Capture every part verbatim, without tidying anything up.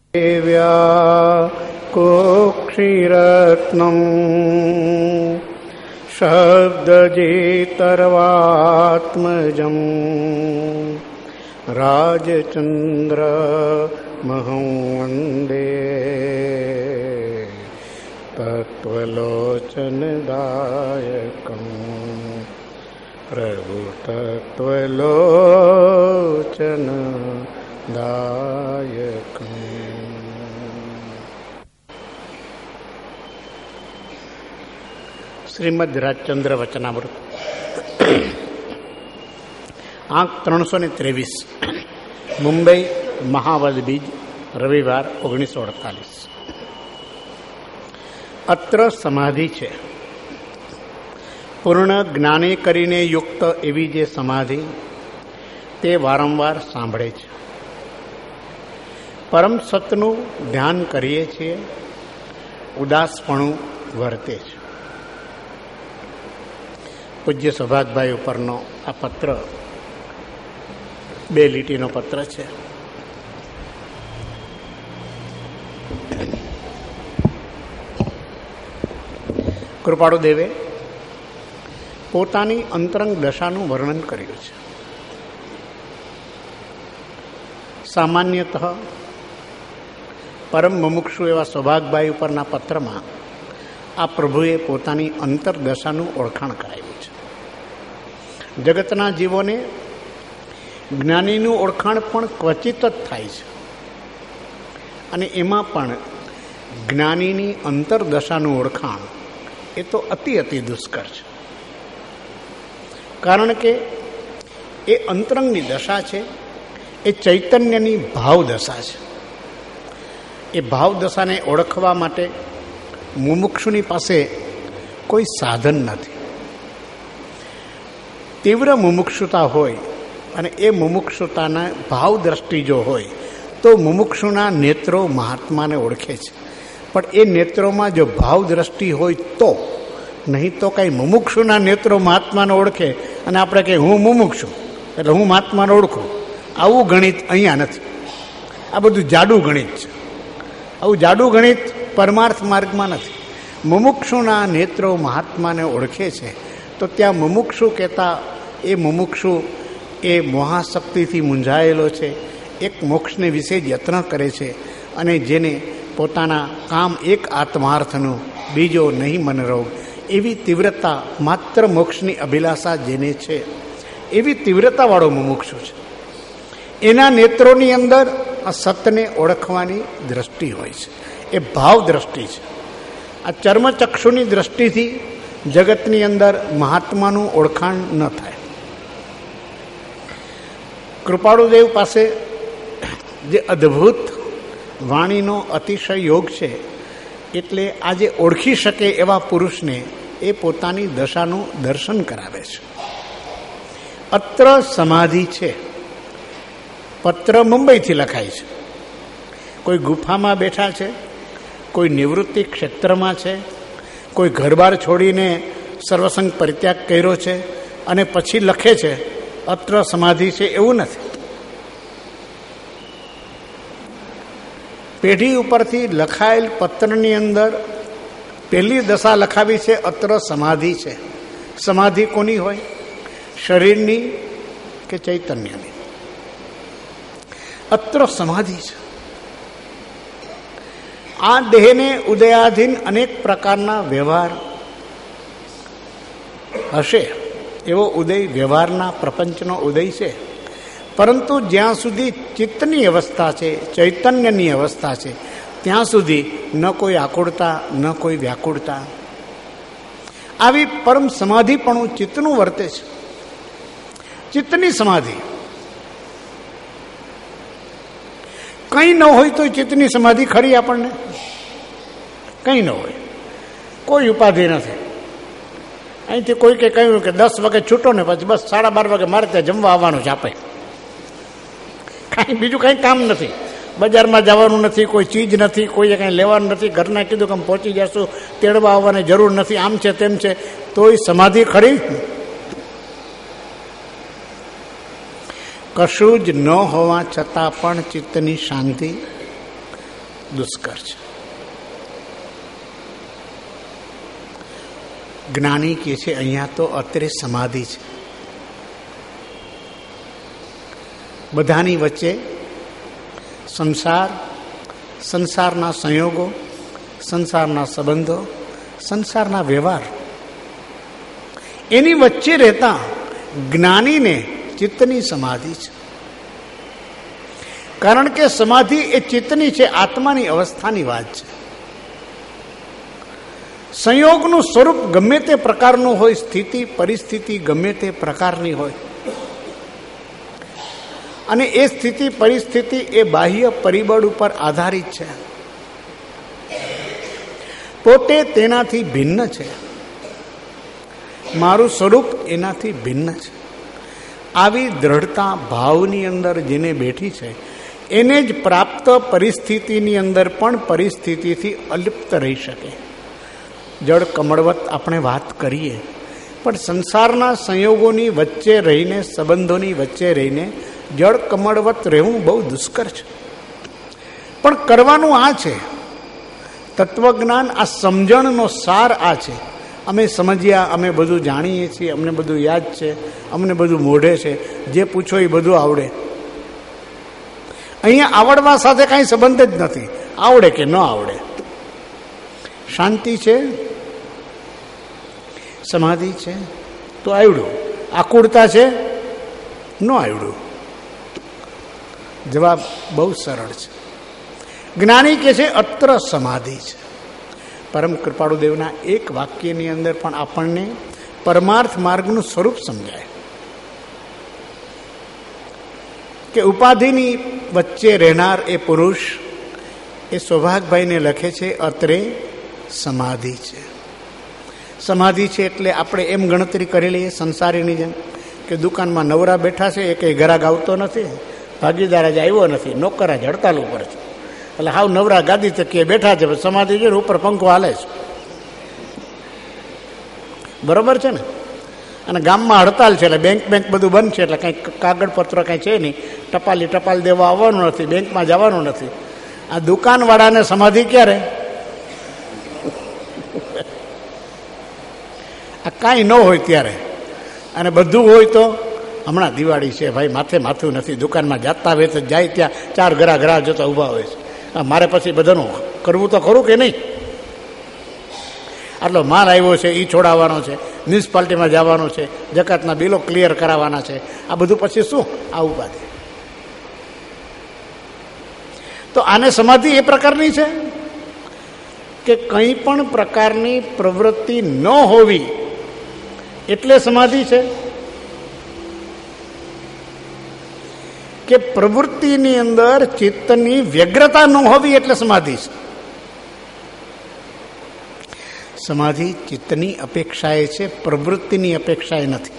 દેવ્યા કોક્ષિરત્નમ શબ્દજેતર્વાત્મજમ રાજચંદ્ર મહં વંદે તત્વલોચનદાયકં પ્રભુ તત્વલોચનદાયકં. શ્રીમદ રાજચંદ્ર વચનામૃત, આંક ત્રણસો ને ત્રેવીસ, મુંબઈ, મહાવદ બીજ, રવિવાર ઓગણીસો અડતાલીસ. અત્ર સમાધિ છે. પૂર્ણ જ્ઞાને કરીને યુક્ત એવી જે સમાધિ તે વારંવાર સાંભળે છે. પરમ સતનું ધ્યાન કરીએ છીએ, ઉદાસપણું વર્તે છે. પૂજ્ય સૌભાગભાઈ ઉપરનો આ પત્ર બે લીટીનો પત્ર છે. કૃપાળુદેવે પોતાની અંતરંગ દશાનું વર્ણન કર્યું છે. સામાન્યતઃ પરમ મુમુક્ષુ એવા સૌભાગભાઈ ઉપરના પત્રમાં આ પ્રભુએ પોતાની અંતરદશાનું ઓળખાણ કરાવ્યું છે. જગતના જીવોને જ્ઞાનીનું ઓળખાણ પણ ક્વચિત જ થાય છે, અને એમાં પણ જ્ઞાનીની અંતરદશાનું ઓળખાણ એ તો અતિ અતિ દુષ્કર છે. કારણ કે એ અંતરંગની દશા છે, એ ચૈતન્યની ભાવ દશા છે. એ ભાવ દશાને ઓળખવા માટે મુમુક્ષુની પાસે કોઈ સાધન નથી. તીવ્ર મુમુક્ષુતા હોય અને એ મુમુક્ષુતાના ભાવ દ્રષ્ટિ જો હોય તો મુમુક્ષુના નેત્રો મહાત્માને ઓળખે છે. પણ એ નેત્રોમાં જો ભાવ દ્રષ્ટિ હોય તો, નહીં તો કાંઈ મુમુક્ષુના નેત્રો મહાત્માને ઓળખે અને આપણે કહીએ હું મુમુક્ષુ એટલે હું મહાત્માને ઓળખું, આવું ગણિત અહીંયા નથી. આ બધું જાડું ગણિત છે. આવું જાડું ગણિત પરમાર્થ માર્ગમાં નથી. મુમુક્ષુના નેત્રો મહાત્માને ઓળખે છે તો ત્યાં મુમુક્ષુ કહેતા એ મુમુક્ષુ એ મહાશક્તિથી મૂંઝાયેલો છે, એક મોક્ષને વિશે જ યત્ન કરે છે, અને જેને પોતાના કામ એક આત્માર્થનું, બીજો નહીં મનરોગ, એવી તીવ્રતા માત્ર મોક્ષની અભિલાષા જેને છે એવી તીવ્રતાવાળો મુમુક્ષુ છે. એના નેત્રોની અંદર આ સતને ઓળખવાની દ્રષ્ટિ હોય છે, એ ભાવ દ્રષ્ટિ છે. આ ચર્મચક્ષુની દ્રષ્ટિથી જગતની અંદર મહાત્માનું ઓળખાણ ન થાય. કૃપાળુદેવ પાસે જે અદ્ભુત વાણીનો અતિશય યોગ છે, એટલે આજે ઓળખી શકે એવા પુરુષને એ પોતાની દશાનું દર્શન કરાવે છે. અત્ર સમાધિ છે. પત્ર મુંબઈથી લખાય છે. કોઈ ગુફામાં બેઠા છે, કોઈ નિવૃત્તિ ક્ષેત્રમાં છે, કોઈ ઘરબાર છોડીને સર્વસંગ પરિત્યાગ કર્યો છે અને પછી લખે છે અત્ર સમાધિ છે, એવું નથી. પેઢી ઉપરથી લખાયેલ પત્રની અંદર પહેલી દશા લખાવી છે અત્ર સમાધિ છે. સમાધિ કોની હોય? શરીરની કે ચૈતન્યની? અત્ર સમાધિ છે. આ દેહને ઉદયાધીન અનેક પ્રકારના વ્યવહાર હશે, એવો ઉદય વ્યવહારના પ્રપંચનો ઉદય છે. પરંતુ જ્યાં સુધી ચિત્તની અવસ્થા છે, ચૈતન્યની અવસ્થા છે, ત્યાં સુધી ન કોઈ આકુળતા, ન કોઈ વ્યાકુળતા. આવી પરમ સમાધિપણું ચિત્તનું વર્તે છે. ચિત્તની સમાધિ કંઈ ન હોય તો ચિત્તની સમાધિ ખરી આપણને? કંઈ ન હોય, કોઈ ઉપાધિ નથી. અહીંથી કોઈ કે કહ્યું કે દસ વાગે છૂટો ને પછી બસ સાડા બાર વાગે મારે ત્યાં જમવા આવવાનું છે, આપે કાંઈ બીજું કાંઈ કામ નથી. બજારમાં જવાનું નથી, કોઈ ચીજ નથી, કોઈએ કાંઈ લેવાનું નથી, ઘરના કીધું કે પહોંચી જશું, તેડવા આવવાની જરૂર નથી, આમ છે તેમ છે, તોય સમાધિ ખરી? કશું જ ન હોવા છતાં પણ ચિત્તની શાંતિ, દુષ્કર છે. જ્ઞાની કે છે અહીંયા તો અત્રે સમાધિ છે. બધાની વચ્ચે સંસાર, સંસારના સંયોગો, સંસારના સંબંધો, સંસારના વ્યવહાર, એની વચ્ચે રહેતા જ્ઞાનીને ચિત્તની સમાધિ છે. કારણ કે સમાધિ એ ચિત્તની છે, આત્માની અવસ્થાની વાત છે. સંયોગનું સ્વરૂપ ગમે તે પ્રકારનું હોય, સ્થિતિ પરિસ્થિતિ ગમે તે પ્રકારની હોય, અને એ સ્થિતિ પરિસ્થિતિ એ બાહ્ય પરિબળ ઉપર આધારિત છે, પોતે તેનાથી ભિન્ન છે. મારું સ્વરૂપ એનાથી ભિન્ન છે. આવી દ્રઢતા ભાવની અંદર જેને બેઠી છે એને જ પ્રાપ્ત પરિસ્થિતિની અંદર પણ પરિસ્થિતિથી અલિપ્ત રહી શકે. જળ કમળવત આપણે વાત કરીએ, પણ સંસારના સંયોગોની વચ્ચે રહીને, સંબંધોની વચ્ચે રહીને જળ કમળવત રહેવું બહુ દુષ્કર છે. પણ કરવાનું આ છે. તત્વજ્ઞાન, આ સમજણનો સાર આ છે. અમે સમજ્યા, અમે બધું જાણીએ છીએ, અમને બધું યાદ છે, અમને બધું મોઢે છે, જે પૂછો એ બધું આવડે. અહીંયા આવડવા સાથે કાંઈ સંબંધ જ નથી. આવડે કે ન આવડે. શાંતિ છે, સમાધિ છે તો આવડ્યું. આકુળતા છે, ન આવડ્યું. જવાબ બહુ સરળ છે. જ્ઞાની કે છે અત્ર સમાધિ છે. પરમ કૃપાળુ દેવના એક વાક્યની અંદર પણ આપણને પરમાર્થ માર્ગનું સ્વરૂપ સમજાય કે ઉપાધિની વચ્ચે રહેનાર એ પુરુષ, એ સૌભાગભાઈને લખે છે અત્રે સમાધિ છે. સમાધિ છે એટલે આપણે એમ ગણતરી કરી લઈએ સંસારીની જેમ કે દુકાનમાં નવરા બેઠા છે, એ કંઈ ગ્રાહક આવતો નથી, ભાગીદાર જ આવ્યો નથી, નોકર જ હડતાલ ઉપર છે, એટલે હાવ નવરા ગાદી તકીએ બેઠા છે. સમાધિ છે ઉપર પંખો હાલે છે, બરોબર છે ને. અને ગામમાં હડતાલ છે એટલે બેંક બેંક બધું બંધ છે, એટલે કંઈ કાગળપત્ર કંઈ છે નહીં, ટપાલી ટપાલ દેવા આવવાનું નથી, બેંકમાં જવાનું નથી. આ દુકાનવાળાને સમાધિ ક્યારે? આ કાંઈ ન હોય ત્યારે. અને બધું હોય તો હમણાં દિવાળી છે ભાઈ, માથે માથું નથી, દુકાનમાં જાતા આવે તો જાય ત્યાં ચાર ઘરા ઘરા જતા ઊભા હોય છે. મારે પછી બધાનું કરવું તો ખરું કે નહીં? આટલો માલ આવ્યો છે એ છોડાવવાનો છે, મ્યુનિસિપાલિટીમાં જવાનો છે, જકાતના બિલો ક્લિયર કરાવવાના છે, આ બધું પછી શું આ ઉપાધિ. તો આને સમાધિ એ પ્રકારની છે કે કંઈ પણ પ્રકારની પ્રવૃત્તિ ન હોવી એટલે સમાધિ છે, કે પ્રવૃત્તિની અંદર ચિત્તની વ્યગ્રતા ન હોવી એટલે સમાધિ છે. સમાધિ ચિત્તની અપેક્ષાએ છે, પ્રવૃત્તિની અપેક્ષાએ નથી.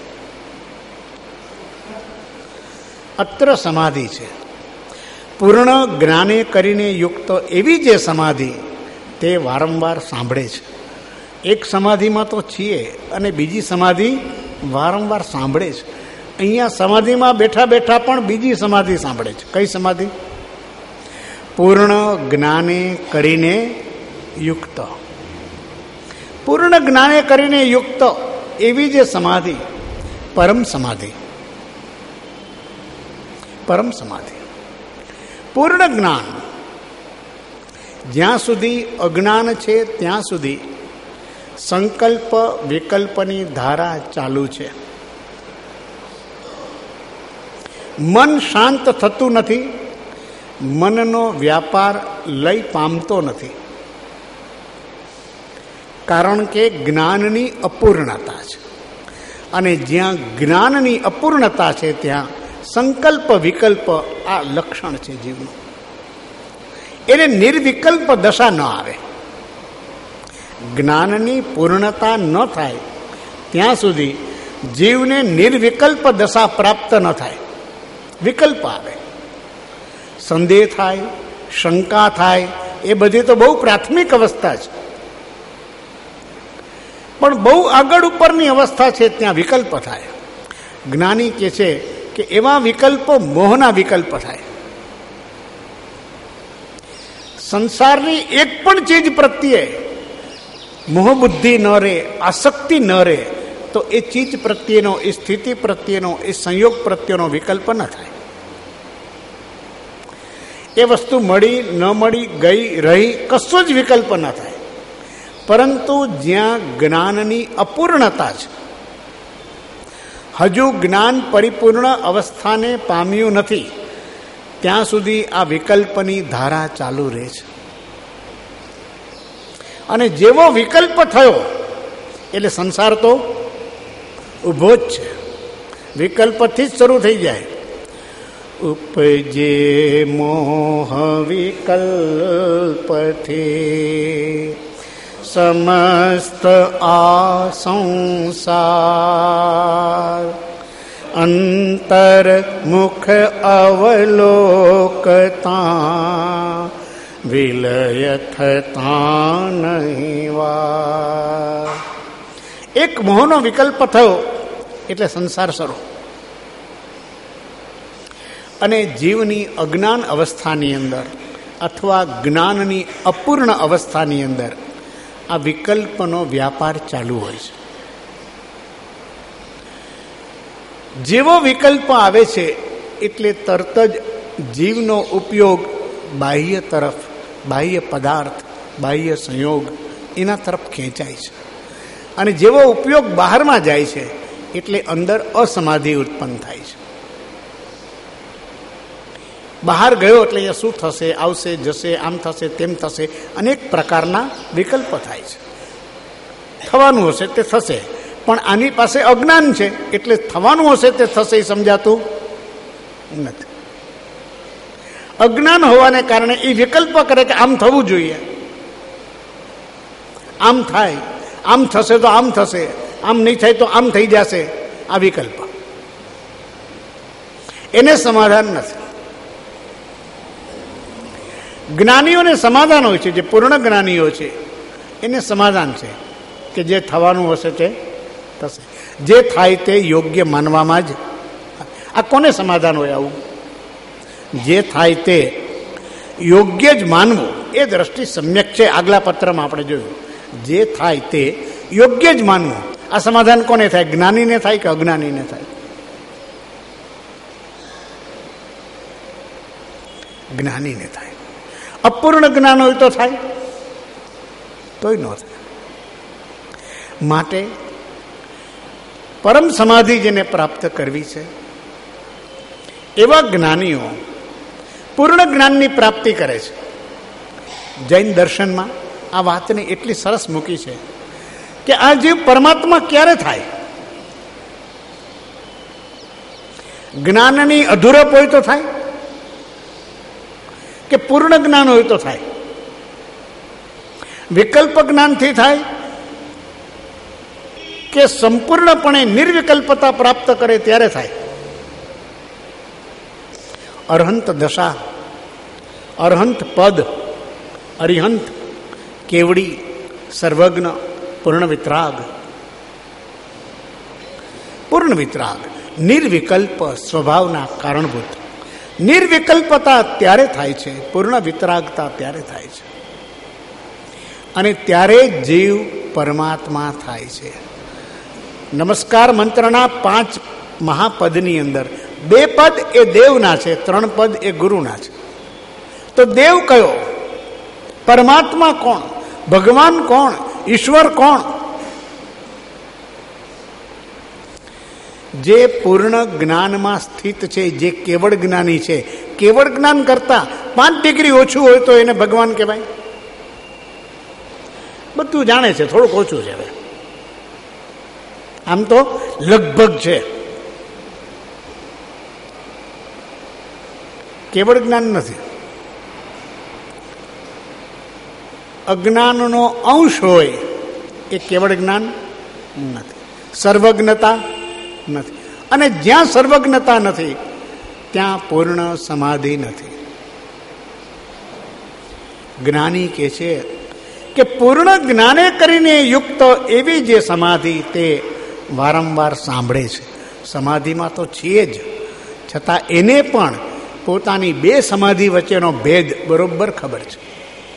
અત્ર સમાધિ છે. પૂર્ણ જ્ઞાને કરીને યુક્ત એવી જે સમાધિ તે વારંવાર સાંભળે છે. એક સમાધિમાં તો છીએ અને બીજી સમાધિ વારંવાર સાંભળે છે. અહીંયા સમાધિમાં બેઠા બેઠા પણ બીજી સમાધિ સાંભળે છે. કઈ સમાધિ? પૂર્ણ જ્ઞાને કરીને યુક્ત. પૂર્ણ જ્ઞાને કરીને યુક્ત એવી જે સમાધિ, પરમ સમાધિ. પરમ સમાધિ, પૂર્ણ જ્ઞાન. જ્યાં સુધી અજ્ઞાન છે ત્યાં સુધી સંકલ્પ વિકલ્પની ધારા ચાલુ છે. મન શાંત થતું નથી, મનનો વ્યાપાર લય પામતો નથી, કારણ કે જ્ઞાનની અપૂર્ણતા છે. અને જ્યાં જ્ઞાનની અપૂર્ણતા છે ત્યાં સંકલ્પ વિકલ્પ આ લક્ષણ છે જીવનું. એને નિર્વિકલ્પ દશા ન આવે. જ્ઞાનની પૂર્ણતા ન થાય ત્યાં સુધી જીવને નિર્વિકલ્પ દશા પ્રાપ્ત ન થાય. વિકલ્પ આવે, સંદેહ થાય, શંકા થાય, એ બધી તો બહુ પ્રાથમિક અવસ્થા છે. પણ બહુ આગળ ઉપરની અવસ્થા છે ત્યાં વિકલ્પ થાય. જ્ઞાની કે છે કે એવા વિકલ્પો મોહના વિકલ્પ થાય. સંસારની એક પણ ચીજ પ્રત્યે મોહબુદ્ધિ ન રહે, આસક્તિ ન રહે, તો એ ચીજ પ્રત્યેનો, એ સ્થિતિ પ્રત્યેનો, એ સંયોગ પ્રત્યેનો વિકલ્પ ન થાય. એ વસ્તુ મળી ન મળી, ગઈ રહી, કશો જ વિકલ્પ ન થાય. પરંતુ જ્યાં જ્ઞાનની અપૂર્ણતા છે, હજુ જ્ઞાન પરિપૂર્ણ અવસ્થાને પામ્યું નથી, ત્યાં સુધી આ વિકલ્પની ધારા ચાલુ રહે છે. અને જેવો વિકલ્પ થયો એટલે સંસાર તો ઊભો જ છે. વિકલ્પથી જ શરૂ થઈ જાય. ઉપજે મોહ વિકલ્પથી સમસ્ત આ સંસાર, અંતર મુખ અવલોકતા વિલય થતા નહીં વાર. એક મોહનો વિકલ્પ થયો એટલે સંસાર શરૂ. અને જીવની અજ્ઞાન અવસ્થાની અંદર અથવા જ્ઞાનની અપૂર્ણ અવસ્થાની અંદર આ વિકલ્પનો વ્યાપાર ચાલુ હોય છે. જેવો વિકલ્પ આવે છે એટલે તરત જ જીવનો ઉપયોગ બાહ્ય તરફ, બાહ્ય પદાર્થ, બાહ્ય સંયોગ એના તરફ ખેંચાય છે. અને જેવો ઉપયોગ બહારમાં જાય છે એટલે અંદર અસમાધિ ઉત્પન્ન થાય છે. બહાર ગયો એટલે એ શું થશે, આવશે, જશે, આમ થશે, તેમ થશે, અનેક પ્રકારના વિકલ્પ થાય છે. થવાનું હશે તે થશે, પણ આની પાસે અજ્ઞાન છે એટલે થવાનું હશે તે થશે એ સમજાતું નથી. અજ્ઞાન હોવાને કારણે એ વિકલ્પ કરે કે આમ થવું જોઈએ, આમ થાય, આમ થશે તો આમ થશે, આમ નહીં થાય તો આમ થઈ જશે. આ વિકલ્પ, એને સમાધાન નથી. જ્ઞાનીઓને સમાધાન હોય છે, જે પૂર્ણ જ્ઞાનીઓ છે એને સમાધાન છે કે જે થવાનું હશે તે થશે, જે થાય તે યોગ્ય માનવામાં જ. આ કોને સમાધાન હોય આવું? જે થાય તે યોગ્ય જ માનવું એ દ્રષ્ટિ સમ્યક છે. આગલા પત્રમાં આપણે જોયું, જે થાય તે યોગ્ય જ માનવું. આ સમાધાન કોને થાય? જ્ઞાનીને થાય કે અજ્ઞાનીને થાય? જ્ઞાનીને થાય. અપૂર્ણ જ્ઞાન હોય તો થાય, તોય ન થાય. માટે પરમ સમાધિ જેને પ્રાપ્ત કરવી છે એવા જ્ઞાનીઓ પૂર્ણ જ્ઞાનની પ્રાપ્તિ કરે છે. જૈન દર્શનમાં આ વાતને એટલી સરસ મૂકી છે કે આ જીવ પરમાત્મા ક્યારે થાય? જ્ઞાનની અધૂરપ હોય તો થાય કે પૂર્ણ જ્ઞાન હોય તો થાય? વિકલ્પ જ્ઞાનથી થાય કે સંપૂર્ણપણે નિર્વિકલ્પતા પ્રાપ્ત કરે ત્યારે થાય? અરહંત દશા, અરહંત પદ, અરિહંત, કેવડી, સર્વજ્ઞ, પૂર્ણ વિતરાગ. પૂર્ણ વિતરાગ નિર્વિકલ્પ સ્વભાવના કારણભૂત. નિર્વિકલ્પતા ત્યારે થાય છે, પૂર્ણ વિતરાગતા ત્યારે થાય છે, અને ત્યારે જીવ પરમાત્મા થાય છે. નમસ્કાર મંત્રના પાંચ મહાપદની અંદર બે પદ એ દેવના છે, ત્રણ પદ એ ગુરુના છે. તો દેવ કયો? પરમાત્મા કોણ? ભગવાન કોણ? ઈશ્વર કોણ? જે પૂર્ણ જ્ઞાનમાં સ્થિત છે, જે કેવળ જ્ઞાની છે. કેવળ જ્ઞાન કરતા પાંચ ડિગ્રી ઓછું હોય તો એને ભગવાન કહેવાય? બધું જાણે છે, થોડુંક ઓછું છે. આમ તો લગભગ છે. કેવળ જ્ઞાન નથી. અજ્ઞાનનો અંશ હોય એ કેવળ જ્ઞાન નથી. સર્વજ્ઞતા નથી. અને જ્યાં સર્વજ્ઞતા નથી ત્યાં પૂર્ણ સમાધિ નથી. જ્ઞાની કે છે કે પૂર્ણ જ્ઞાને કરીને યુક્ત એવી જે સમાધિ તે વારંવાર સાંભળે છે. સમાધિમાં તો છીએ જ, છતાં એને પણ પોતાની બે સમાધિ વચ્ચેનો ભેદ બરોબર ખબર છે.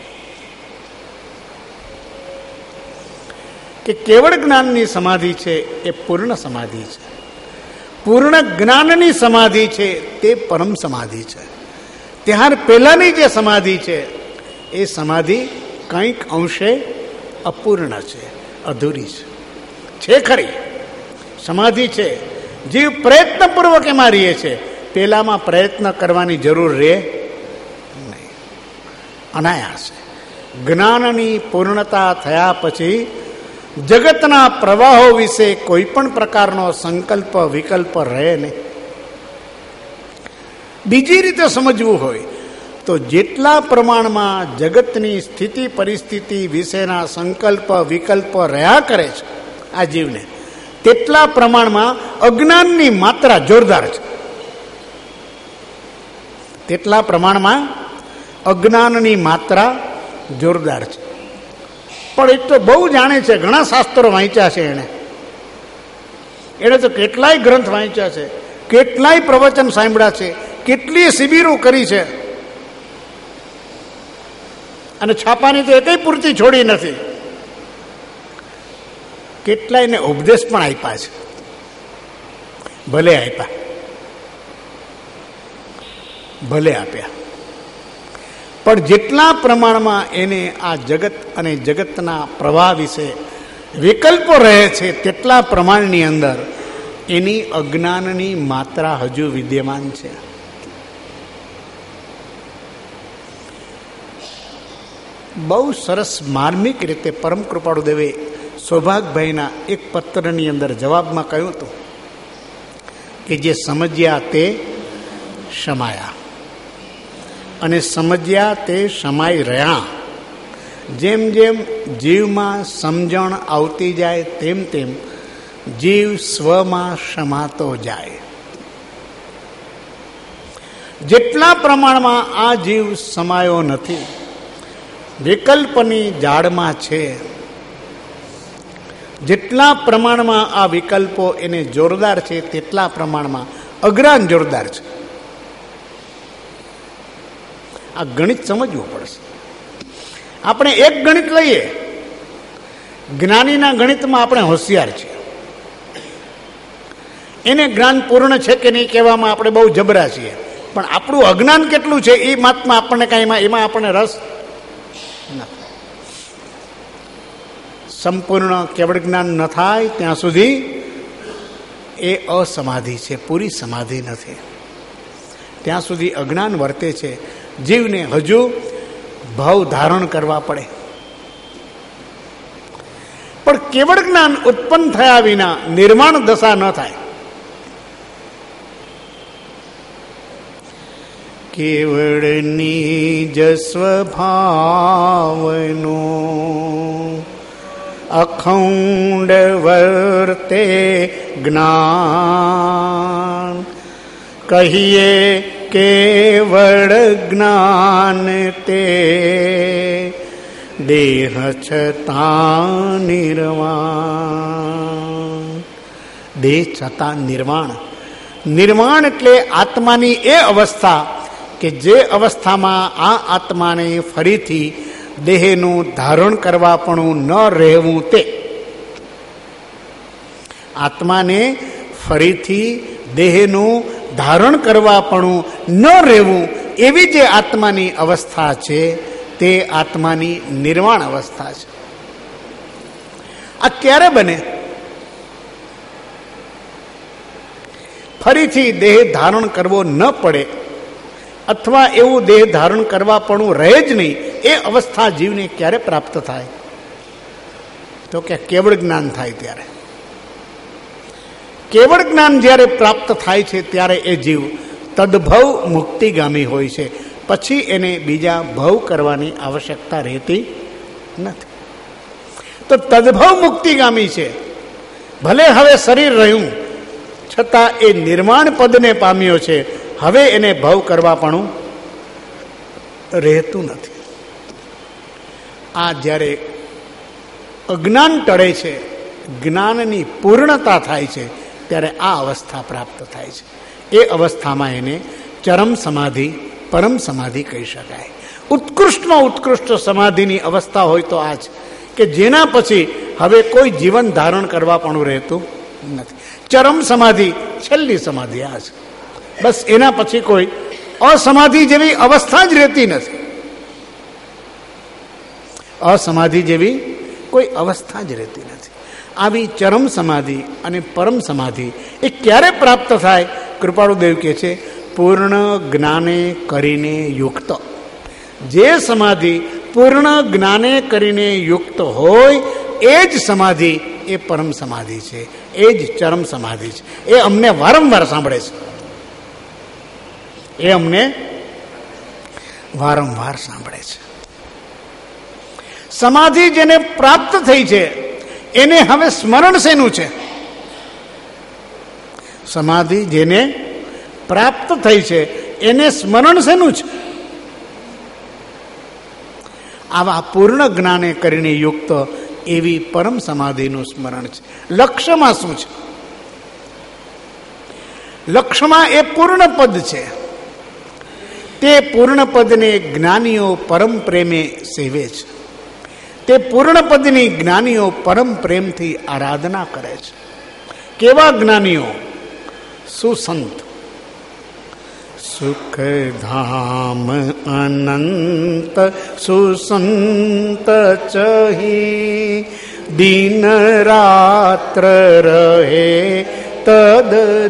કે કેવળ જ્ઞાનની સમાધિ છે એ પૂર્ણ સમાધિ છે, પૂર્ણ જ્ઞાનની સમાધિ છે તે પરમ સમાધિ છે. ત્યાર પહેલાની જે સમાધિ છે એ સમાધિ કંઈક અંશે અપૂર્ણ છે, અધૂરી છે. છે ખરી સમાધિ છે, જીવ પ્રયત્નપૂર્વક એમાં રહે છે, પેલામાં પ્રયત્ન કરવાની જરૂર રહે નહીં, અનાયાસ. જ્ઞાનની પૂર્ણતા થયા પછી જગતના પ્રવાહો વિશે કોઈ પણ પ્રકારનો સંકલ્પ વિકલ્પ રહે નહીં. બીજી રીતે સમજવું હોય તો જેટલા પ્રમાણમાં જગતની સ્થિતિ પરિસ્થિતિ વિશેના સંકલ્પ વિકલ્પ રહ્યા કરે છે આ જીવને, તેટલા પ્રમાણમાં અજ્ઞાનની માત્રા જોરદાર છે. તેટલા પ્રમાણમાં અજ્ઞાનની માત્રા જોરદાર છે. પણ એ તો બહુ જાણે છે, ઘણા શાસ્ત્રો વાંચ્યા છે એને એને તો કેટલાય ગ્રંથ વાંચ્યા છે, કેટલાય પ્રવચન સાંભળ્યા છે, કેટલી શિબિરો કરી છે, અને છાપાની તો એકેય પૂરતી છોડી નથી. કેટલાયને ઉપદેશ પણ આપ્યા છે, ભલે આપ્યા, ભલે આપ્યા, પણ જેટલા પ્રમાણમાં એને આ જગત અને જગતના પ્રવાહ વિશે વિકલ્પો રહે છે તેટલા પ્રમાણની અંદર એની અજ્ઞાનની માત્રા હજુ વિદ્યમાન છે. બહુ સરસ માર્મિક રીતે પરમ કૃપાળુ દેવે સૌભાગભાઈના એક પત્રની અંદર જવાબમાં કહ્યું હતું કે જે સમજ્યા તે સમાયા, અને સમજ્યા તે સમાઈ રહ્યા. જેમ જેમ જીવમાં સમજણ આવતી જાય તેમ તેમ જીવ સ્વમાં સમાતો જાય. જેટલા પ્રમાણમાં આ જીવ સમાયો નથી, વિકલ્પની જાળમાં છે, જેટલા પ્રમાણમાં આ વિકલ્પો એને જોરદાર છે તેટલા પ્રમાણમાં અજ્ઞાન જોરદાર છે. આ ગણિત સમજવું પડશે. આપણે એક ગણિત લઈએ, જ્ઞાનીના ગણિતમાં આપણે હોશિયાર છીએ, એને જ્ઞાન પૂર્ણ છે કે નહીં કહેવામાં આપણે બહુ જબરા છીએ, પણ આપણું અજ્ઞાન કેટલું છે એ માતમાં આપણને કાંઈ એમાં એમાં આપણને રસ નથી. સંપૂર્ણ કેવળ જ્ઞાન ન થાય ત્યાં સુધી એ અસમાધિ છે, પૂરી સમાધિ નથી. ત્યાં સુધી અજ્ઞાન વર્તે છે. જીવને હજુ ભાવ ધારણ કરવા પડે. પણ કેવળ જ્ઞાન ઉત્પન્ન થયા વિના નિર્માણ દશા ન થાય. કેવળ નિજ સ્વભાવનો અખંડ વર્તે જ્ઞાન, કહીએ કેવળ જ્ઞાન તે દેહ છતાં નિર્વાણ. દેહ છતાં નિર્વાણ. નિર્વાણ એટલે આત્માની એ અવસ્થા કે જે અવસ્થામાં આ આત્માને ફરીથી દેહનું ધારણ કરવા પણ ન રહેવું, તે આત્માને ફરીથી દેહનું ધારણ કરવા પણ ન રહેવું એવી જે આત્માની અવસ્થા છે તે આત્માની નિર્વાણ અવસ્થા છે. આ ક્યારે બને? ફરીથી દેહ ધારણ કરવો ન પડે, અથવા એવું દેહ ધારણ કરવા પણ રહે જ નહીં, એ અવસ્થા જીવને ક્યારે પ્રાપ્ત થાય? તો કે કેવળ જ્ઞાન થાય ત્યારે. કેવળ જ્ઞાન જ્યારે પ્રાપ્ત થાય છે ત્યારે એ જીવ તદભવ મુક્તિગામી હોય છે. પછી એને બીજા ભવ કરવાની આવશ્યકતા રહેતી નથી. તો તદભવ મુક્તિગામી છે. ભલે હવે શરીર રહ્યું છતાં એ નિર્માણ પદને પામ્યો છે. હવે એને ભવ કરવા પણ રહેતું નથી. આ જ્યારે અજ્ઞાન ટળે છે, જ્ઞાનની પૂર્ણતા થાય છે, ત્યારે આ અવસ્થા પ્રાપ્ત થાય છે. એ અવસ્થામાં એને ચરમ સમાધિ, પરમ સમાધિ કહી શકાય. ઉત્કૃષ્ટમાં ઉત્કૃષ્ટ સમાધિની અવસ્થા હોય તો આ જ કે જેના પછી હવે કોઈ જીવન ધારણ કરવા પણ રહેતું નથી. ચરમ સમાધિ છેલ્લી સમાધિ આ છે. બસ એના પછી કોઈ અસમાધિ જેવી અવસ્થા જ રહેતી નથી. અસમાધિ જેવી કોઈ અવસ્થા જ રહેતી નથી. આવી ચરમ સમાધિ અને પરમ સમાધિ એ ક્યારે પ્રાપ્ત થાય? કૃપાળુદેવ કહે છે, પૂર્ણ જ્ઞાને કરીને યુક્ત. જે સમાધિ પૂર્ણ જ્ઞાને કરીને યુક્ત હોય એ જ સમાધિ એ પરમ સમાધિ છે, એ જ ચરમ સમાધિ છે. એ અમને વારંવાર સાંભળે છે, એ અમને વારંવાર સાંભળે છે. સમાધિ જેને પ્રાપ્ત થઈ છે એને હવે સ્મરણ શેનું છે? સમાધિ જેને પ્રાપ્ત થઈ છે એને સ્મરણ શેનું છે? આવા પૂર્ણ જ્ઞાને કરીને યુક્ત એવી પરમ સમાધિનું સ્મરણ છે. લક્ષ્યમાં શું છે? લક્ષ્યમાં એ પૂર્ણ પદ છે. તે પૂર્ણ પદને જ્ઞાનીઓ પરમ પ્રેમે સેવે છે. તે પૂર્ણ પદની જ્ઞાનીઓ પરમ પ્રેમથી આરાધના કરે છે. કેવા જ્ઞાનીઓ? સુસંત. સુખધામ અનંત સુસંત ચહી દિન રાત્ર રહે તદ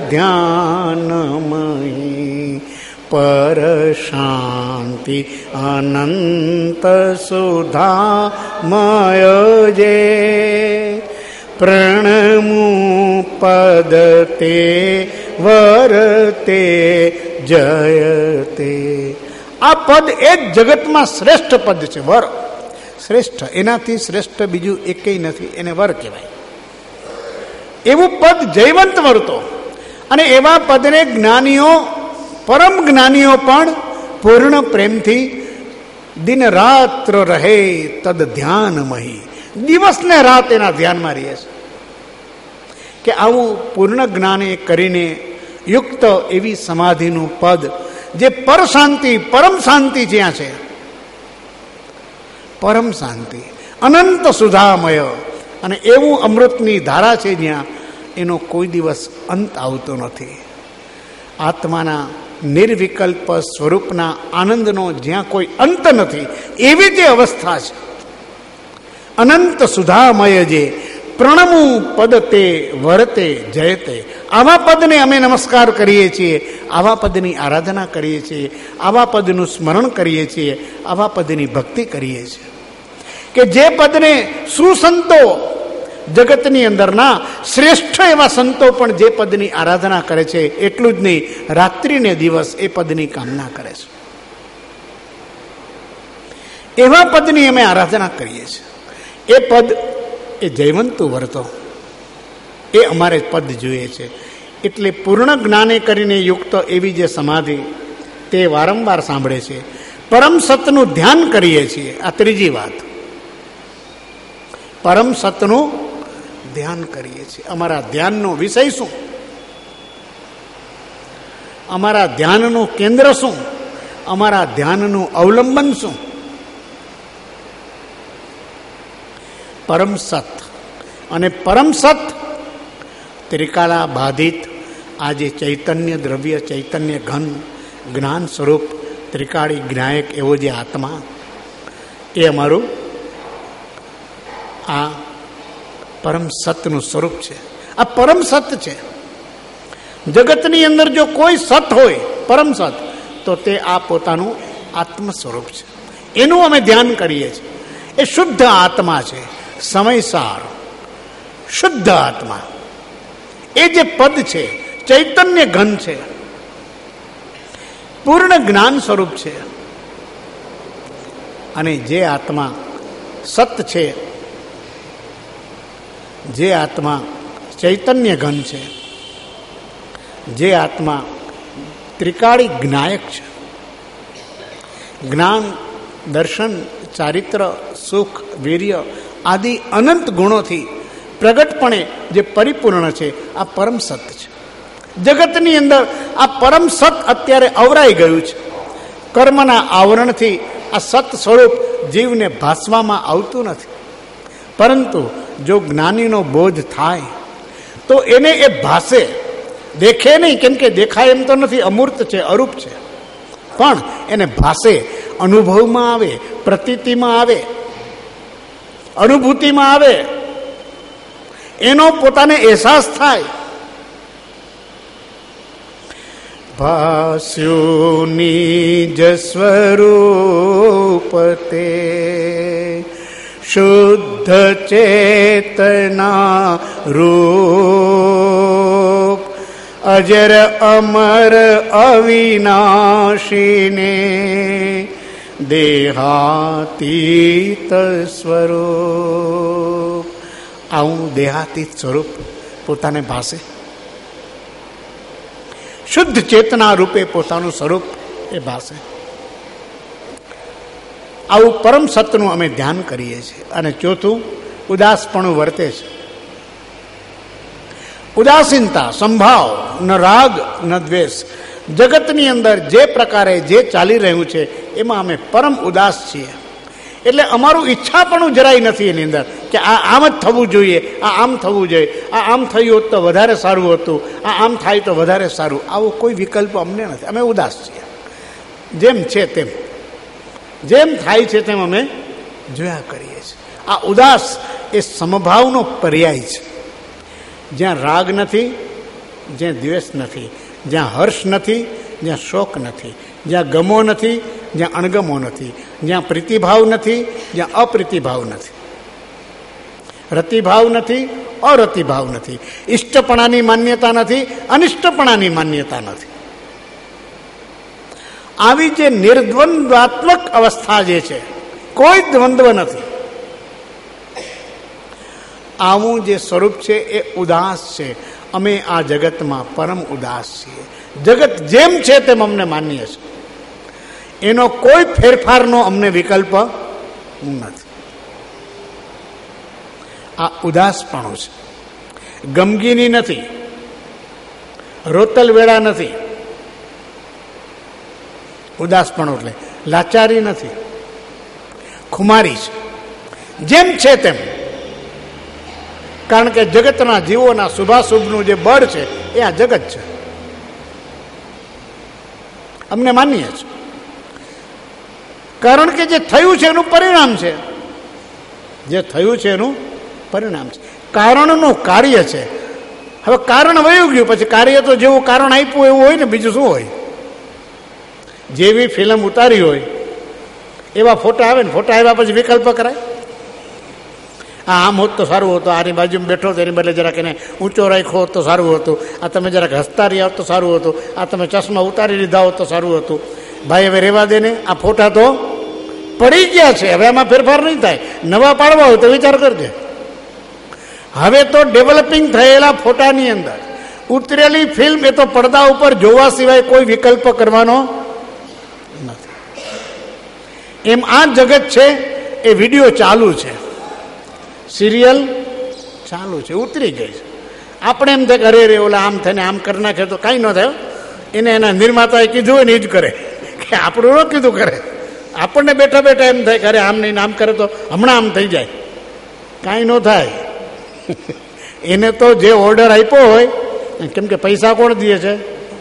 ધ્યાનમહી પર શાંતિ અનંત સુધામય જે પ્રણમુ પદ તે વરતે જયતે. આ પદ એ જ જગતમાં શ્રેષ્ઠ પદ છે. વર શ્રેષ્ઠ, એનાથી શ્રેષ્ઠ બીજું એકેય નથી. એને વર કહેવાય. એવું પદ જયવંત વર્તો. અને એવા પદને જ્ઞાનીઓ, પરમ જ્ઞાનીઓ પણ પૂર્ણ પ્રેમથી દિન રાત્ર રહે તદ ધ્યાનમહી, દિવસ ને રાત એના ધ્યાનમાં રહીએ છે. કે આવું પૂર્ણ જ્ઞાને કરીને યુક્ત એવી સમાધિનું પદ જે પર શાંતિ, પરમ શાંતિ જ્યાં છે, પરમ શાંતિ અનંત સુધામય, અને એવું અમૃતની ધારા છે જ્યાં એનો કોઈ દિવસ અંત આવતો નથી. આત્માના નિર્વિકલ્પ સ્વરૂપના આનંદનો જ્યાં કોઈ અંત નથી, એવી જે અવસ્થા છે અનંત સુધામય જે પ્રણમુ પદ તે વરતે જયતે. આવા પદને અમે નમસ્કાર કરીએ છીએ, આવા પદની આરાધના કરીએ છીએ, આવા પદનું સ્મરણ કરીએ છીએ, આવા પદની ભક્તિ કરીએ છીએ. કે જે પદને સુસંતો, જગતની અંદરના શ્રેષ્ઠ એવા સંતો પણ જે પદની આરાધના કરે છે, એટલું જ નહીં, રાત્રિ ને દિવસ એ પદની કામના કરે છે. એવા પદની અમે આરાધના કરીએ છીએ. એ પદ એ જયવંતુ વર્તો, એ અમારે પદ જોઈએ છે. એટલે પૂર્ણ જ્ઞાને કરીને યુક્ત એવી જે સમાધિ તે વારંવાર સાંભળે છે. પરમ સતનું ધ્યાન કરીએ છીએ. આ ત્રીજી વાત. પરમ સતનું ધ્યાન કરીએ છીએ. અમારા ધ્યાનનો વિષય શું? અમારા ધ્યાનનું કેન્દ્ર શું? અમારા ધ્યાનનું અવલંબન શું? પરમ સત. અને પરમ સત ત્રિકાળા બાધિત આજે ચૈતન્ય દ્રવ્ય, ચૈતન્ય ઘન, જ્ઞાન સ્વરૂપ, ત્રિકાળી જ્ઞાયક એવો જે આત્મા, એ અમારું આ પરમ સતનું સ્વરૂપ છે. આ પરમ સત છે. જગતની અંદર જો કોઈ સત હોય, પરમ સત, તો તે આ પોતાનું આત્મ સ્વરૂપ છે. એનું અમે ધ્યાન કરીએ છીએ. એ શુદ્ધ આત્મા છે, સમયસાર શુદ્ધ આત્મા. એ જે પદ છે ચૈતન્ય ઘન છે, પૂર્ણ જ્ઞાન સ્વરૂપ છે. અને જે આત્મા સત છે, જે આત્મા ચૈતન્ય ઘન છે, જે આત્મા ત્રિકાળી જ્ઞાયક છે, જ્ઞાન, દર્શન, ચારિત્ર, સુખ, વીર્ય આદિ અનંત ગુણોથી પ્રગટપણે જે પરિપૂર્ણ છે, આ પરમ સત છે. જગતની અંદર આ પરમ સત અત્યારે અવરાઈ ગયું છે. કર્મના આવરણથી આ સત સ્વરૂપ જીવને ભાસવામાં આવતું નથી. પરંતુ જો જ્ઞાનીનો બોધ થાય તો એને એ ભાષે, દેખે નહીં, કેમ કે દેખાય એમ તો નથી, અમૂર્ત છે, અરૂપ છે, પણ એને ભાષે, અનુભવમાં આવે, પ્રતીતિમાં આવે, અનુભૂતિમાં આવે, એનો પોતાને અહેસાસ થાય. ભાસ્યું નિજ સ્વરૂપ તે શુદ્ધ ચેતના રૂપ અજર અમર અવિનાશીને દેહાતીત સ્વરૂપ. આવું દેહાતીત સ્વરૂપ પોતાને ભાષે, શુદ્ધ ચેતના રૂપે પોતાનું સ્વરૂપ એ ભાષે. આવું પરમ સત્યનું અમે ધ્યાન કરીએ છીએ. અને ચોથું, ઉદાસપણું વર્તે છે. ઉદાસીનતા, સંભાવ, ન રાગ ન દ્વેષ. જગતની અંદર જે પ્રકારે જે ચાલી રહ્યું છે એમાં અમે પરમ ઉદાસ છીએ. એટલે અમારું ઈચ્છા પણ જરાય નથી એની અંદર કે આ આમ જ થવું જોઈએ, આ આમ થવું જોઈએ, આ આમ થયું હોત તો વધારે સારું હતું, આ આમ થાય તો વધારે સારું. આવો કોઈ વિકલ્પ અમને નથી. અમે ઉદાસ છીએ. જેમ છે તેમ, જેમ થાય છે તેમ અમે જોયા કરીએ છીએ. આ ઉદાસ એ સમભાવનો પર્યાય છે. જ્યાં રાગ નથી, જ્યાં દ્વેષ નથી, જ્યાં હર્ષ નથી, જ્યાં શોક નથી, જ્યાં ગમો નથી, જ્યાં અણગમો નથી, જ્યાં પ્રીતિભાવ નથી, જ્યાં અપ્રીતિભાવ નથી, રતિભાવ નથી, અરતિભાવ નથી, ઇષ્ટપણાની માન્યતા નથી, અનિષ્ટપણાની માન્યતા નથી. આવી જે નિર્દ્વંદ્વાત્મક અવસ્થા જે છે, કોઈ દ્વંદ્વ નથી, આવું જે સ્વરૂપ છે એ ઉદાસ છે. અમે આ જગતમાં પરમ ઉદાસ છીએ. જગત જેમ છે તેમ અમને માન્ય છે. એનો કોઈ ફેરફારનો અમને વિકલ્પ નથી. આ ઉદાસપણું છે. ગમગીની નથી, રોતલ વેળા નથી. ઉદાસપણું એટલે લાચારી નથી, ખુમારી છે. જેમ છે તેમ. કારણ કે જગતના જીવોના શુભાશુભનું જે બળ છે એ આ જગત છે, અમને માન્ય છે. કારણ કે જે થયું છે એનું પરિણામ છે, જે થયું છે એનું પરિણામ છે. કારણનું કાર્ય છે. હવે કારણ વયું ગયું, પછી કાર્ય તો જેવું કારણ આપ્યું એવું હોય ને, બીજું શું હોય? જેવી ફિલ્મ ઉતારી હોય એવા ફોટા આવે ને, ફોટા આવ્યા પછી વિકલ્પ કરાય. આ આમ હોત તો સારું હતું, આની બાજુમાં બેઠો તો એની બદલે જરાક એને ઊંચો રાખ્યો હોત તો સારું હતું, આ તમે જરાક હસતા રહ્યા હોત તો સારું હતું, આ તમે ચશ્મા ઉતારી લીધા હોત તો સારું હતું. ભાઈ હવે રહેવા દે ને, આ ફોટા તો પડી ગયા છે, હવે આમાં ફેરફાર નહીં થાય. નવા પાડવા હોય તો વિચાર કરજે. હવે તો ડેવલપિંગ થયેલા ફોટાની અંદર ઉતરેલી ફિલ્મ એ તો પડદા ઉપર જોવા સિવાય કોઈ વિકલ્પ કરવાનો નથી. એમ આ જગત છે એ વિડીયો ચાલુ છે, સિરિયલ ચાલુ છે, ઉતરી ગઈ છે. આપણે એમ થાય અરે રે ઓલા આમ થઈને આમ કરી નાખે તો કાંઈ ન થયો. એને એના નિર્માતાએ કીધું હોય ને એ જ કરે, કે આપણું ન કીધું કરે. આપણને બેઠા બેઠા એમ થાય કે અરે આમ નહીં આમ કરે તો હમણાં આમ થઈ જાય. કાંઈ ન થાય. એને તો જે ઓર્ડર આપ્યો હોય, કેમ કે પૈસા કોણ દે છે,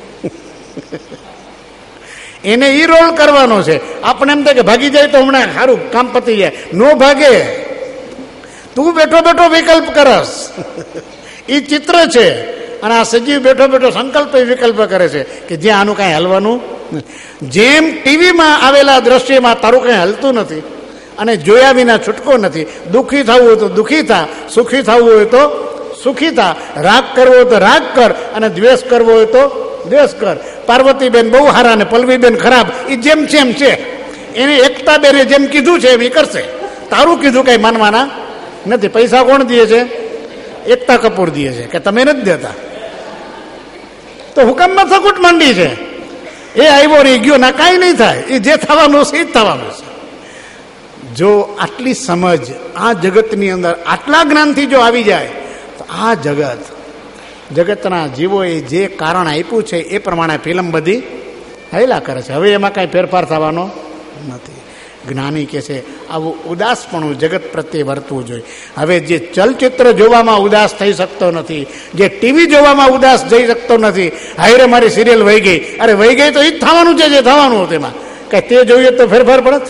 એને ઈ રોલ કરવાનો છે. આપણે એમ થાય કે ભાગી જાય તો હમણાં સારું કામ પતી જાય. નો ભાગે, તું બેઠો બેઠો વિકલ્પ કરસ. એ ચિત્ર છે. અને આ સજીવ બેઠો બેઠો સંકલ્પ વિકલ્પ કરે છે કે જ્યાં આનું કાંઈ હલવાનું. જેમ ટીવીમાં આવેલા દ્રશ્યમાં તારું કાંઈ હલતું નથી અને જોયા વિના છૂટકો નથી. દુઃખી થવું હોય તો દુઃખી થા, સુખી થવું હોય તો સુખી થા, રાગ કરવો હોય તો રાગ કર, અને દ્વેષ કરવો હોય તો દ્વેષ કર. પાર્વતીબેન બહુ હારા ને પલ્લવીબેન ખરાબ, એ જેમ છે એમ છે. એને એકતા બેને જેમ કીધું છે એમ એ કરશે. તારું કીધું કઈ માનવાના નથી. પૈસા કોણ દે છે? એકતા કપૂર દે છે, કે તમે નથી દેતા. તો હુકમમાં સકુટ માંડી છે. એ આવ્યો રહી ગયો ના, કાંઈ નહીં થાય. એ જે થવાનું છે એ જ થવાનું છે. જો આટલી સમજ આ જગતની અંદર આટલા જ્ઞાનથી જો આવી જાય તો આ જગત, જગતના જીવોએ જે કારણ આપ્યું છે એ પ્રમાણે ફિલ્મ બધી હાલ્યા કરે છે. હવે એમાં કાંઈ ફેરફાર થવાનો નથી. જ્ઞાની કહે છે આવું ઉદાસપણું જગત પ્રત્યે વર્તવું જોઈએ. હવે જે ચલચિત્ર જોવામાં ઉદાસ થઈ શકતો નથી, જે ટીવી જોવામાં ઉદાસ જઈ શકતો નથી, હાયરે મારી સિરિયલ વહી ગઈ, અરે વહી ગઈ તો એ જ થવાનું છે જે થવાનું તેમાં કઈ તે જોઈએ તો ફેરફાર પડે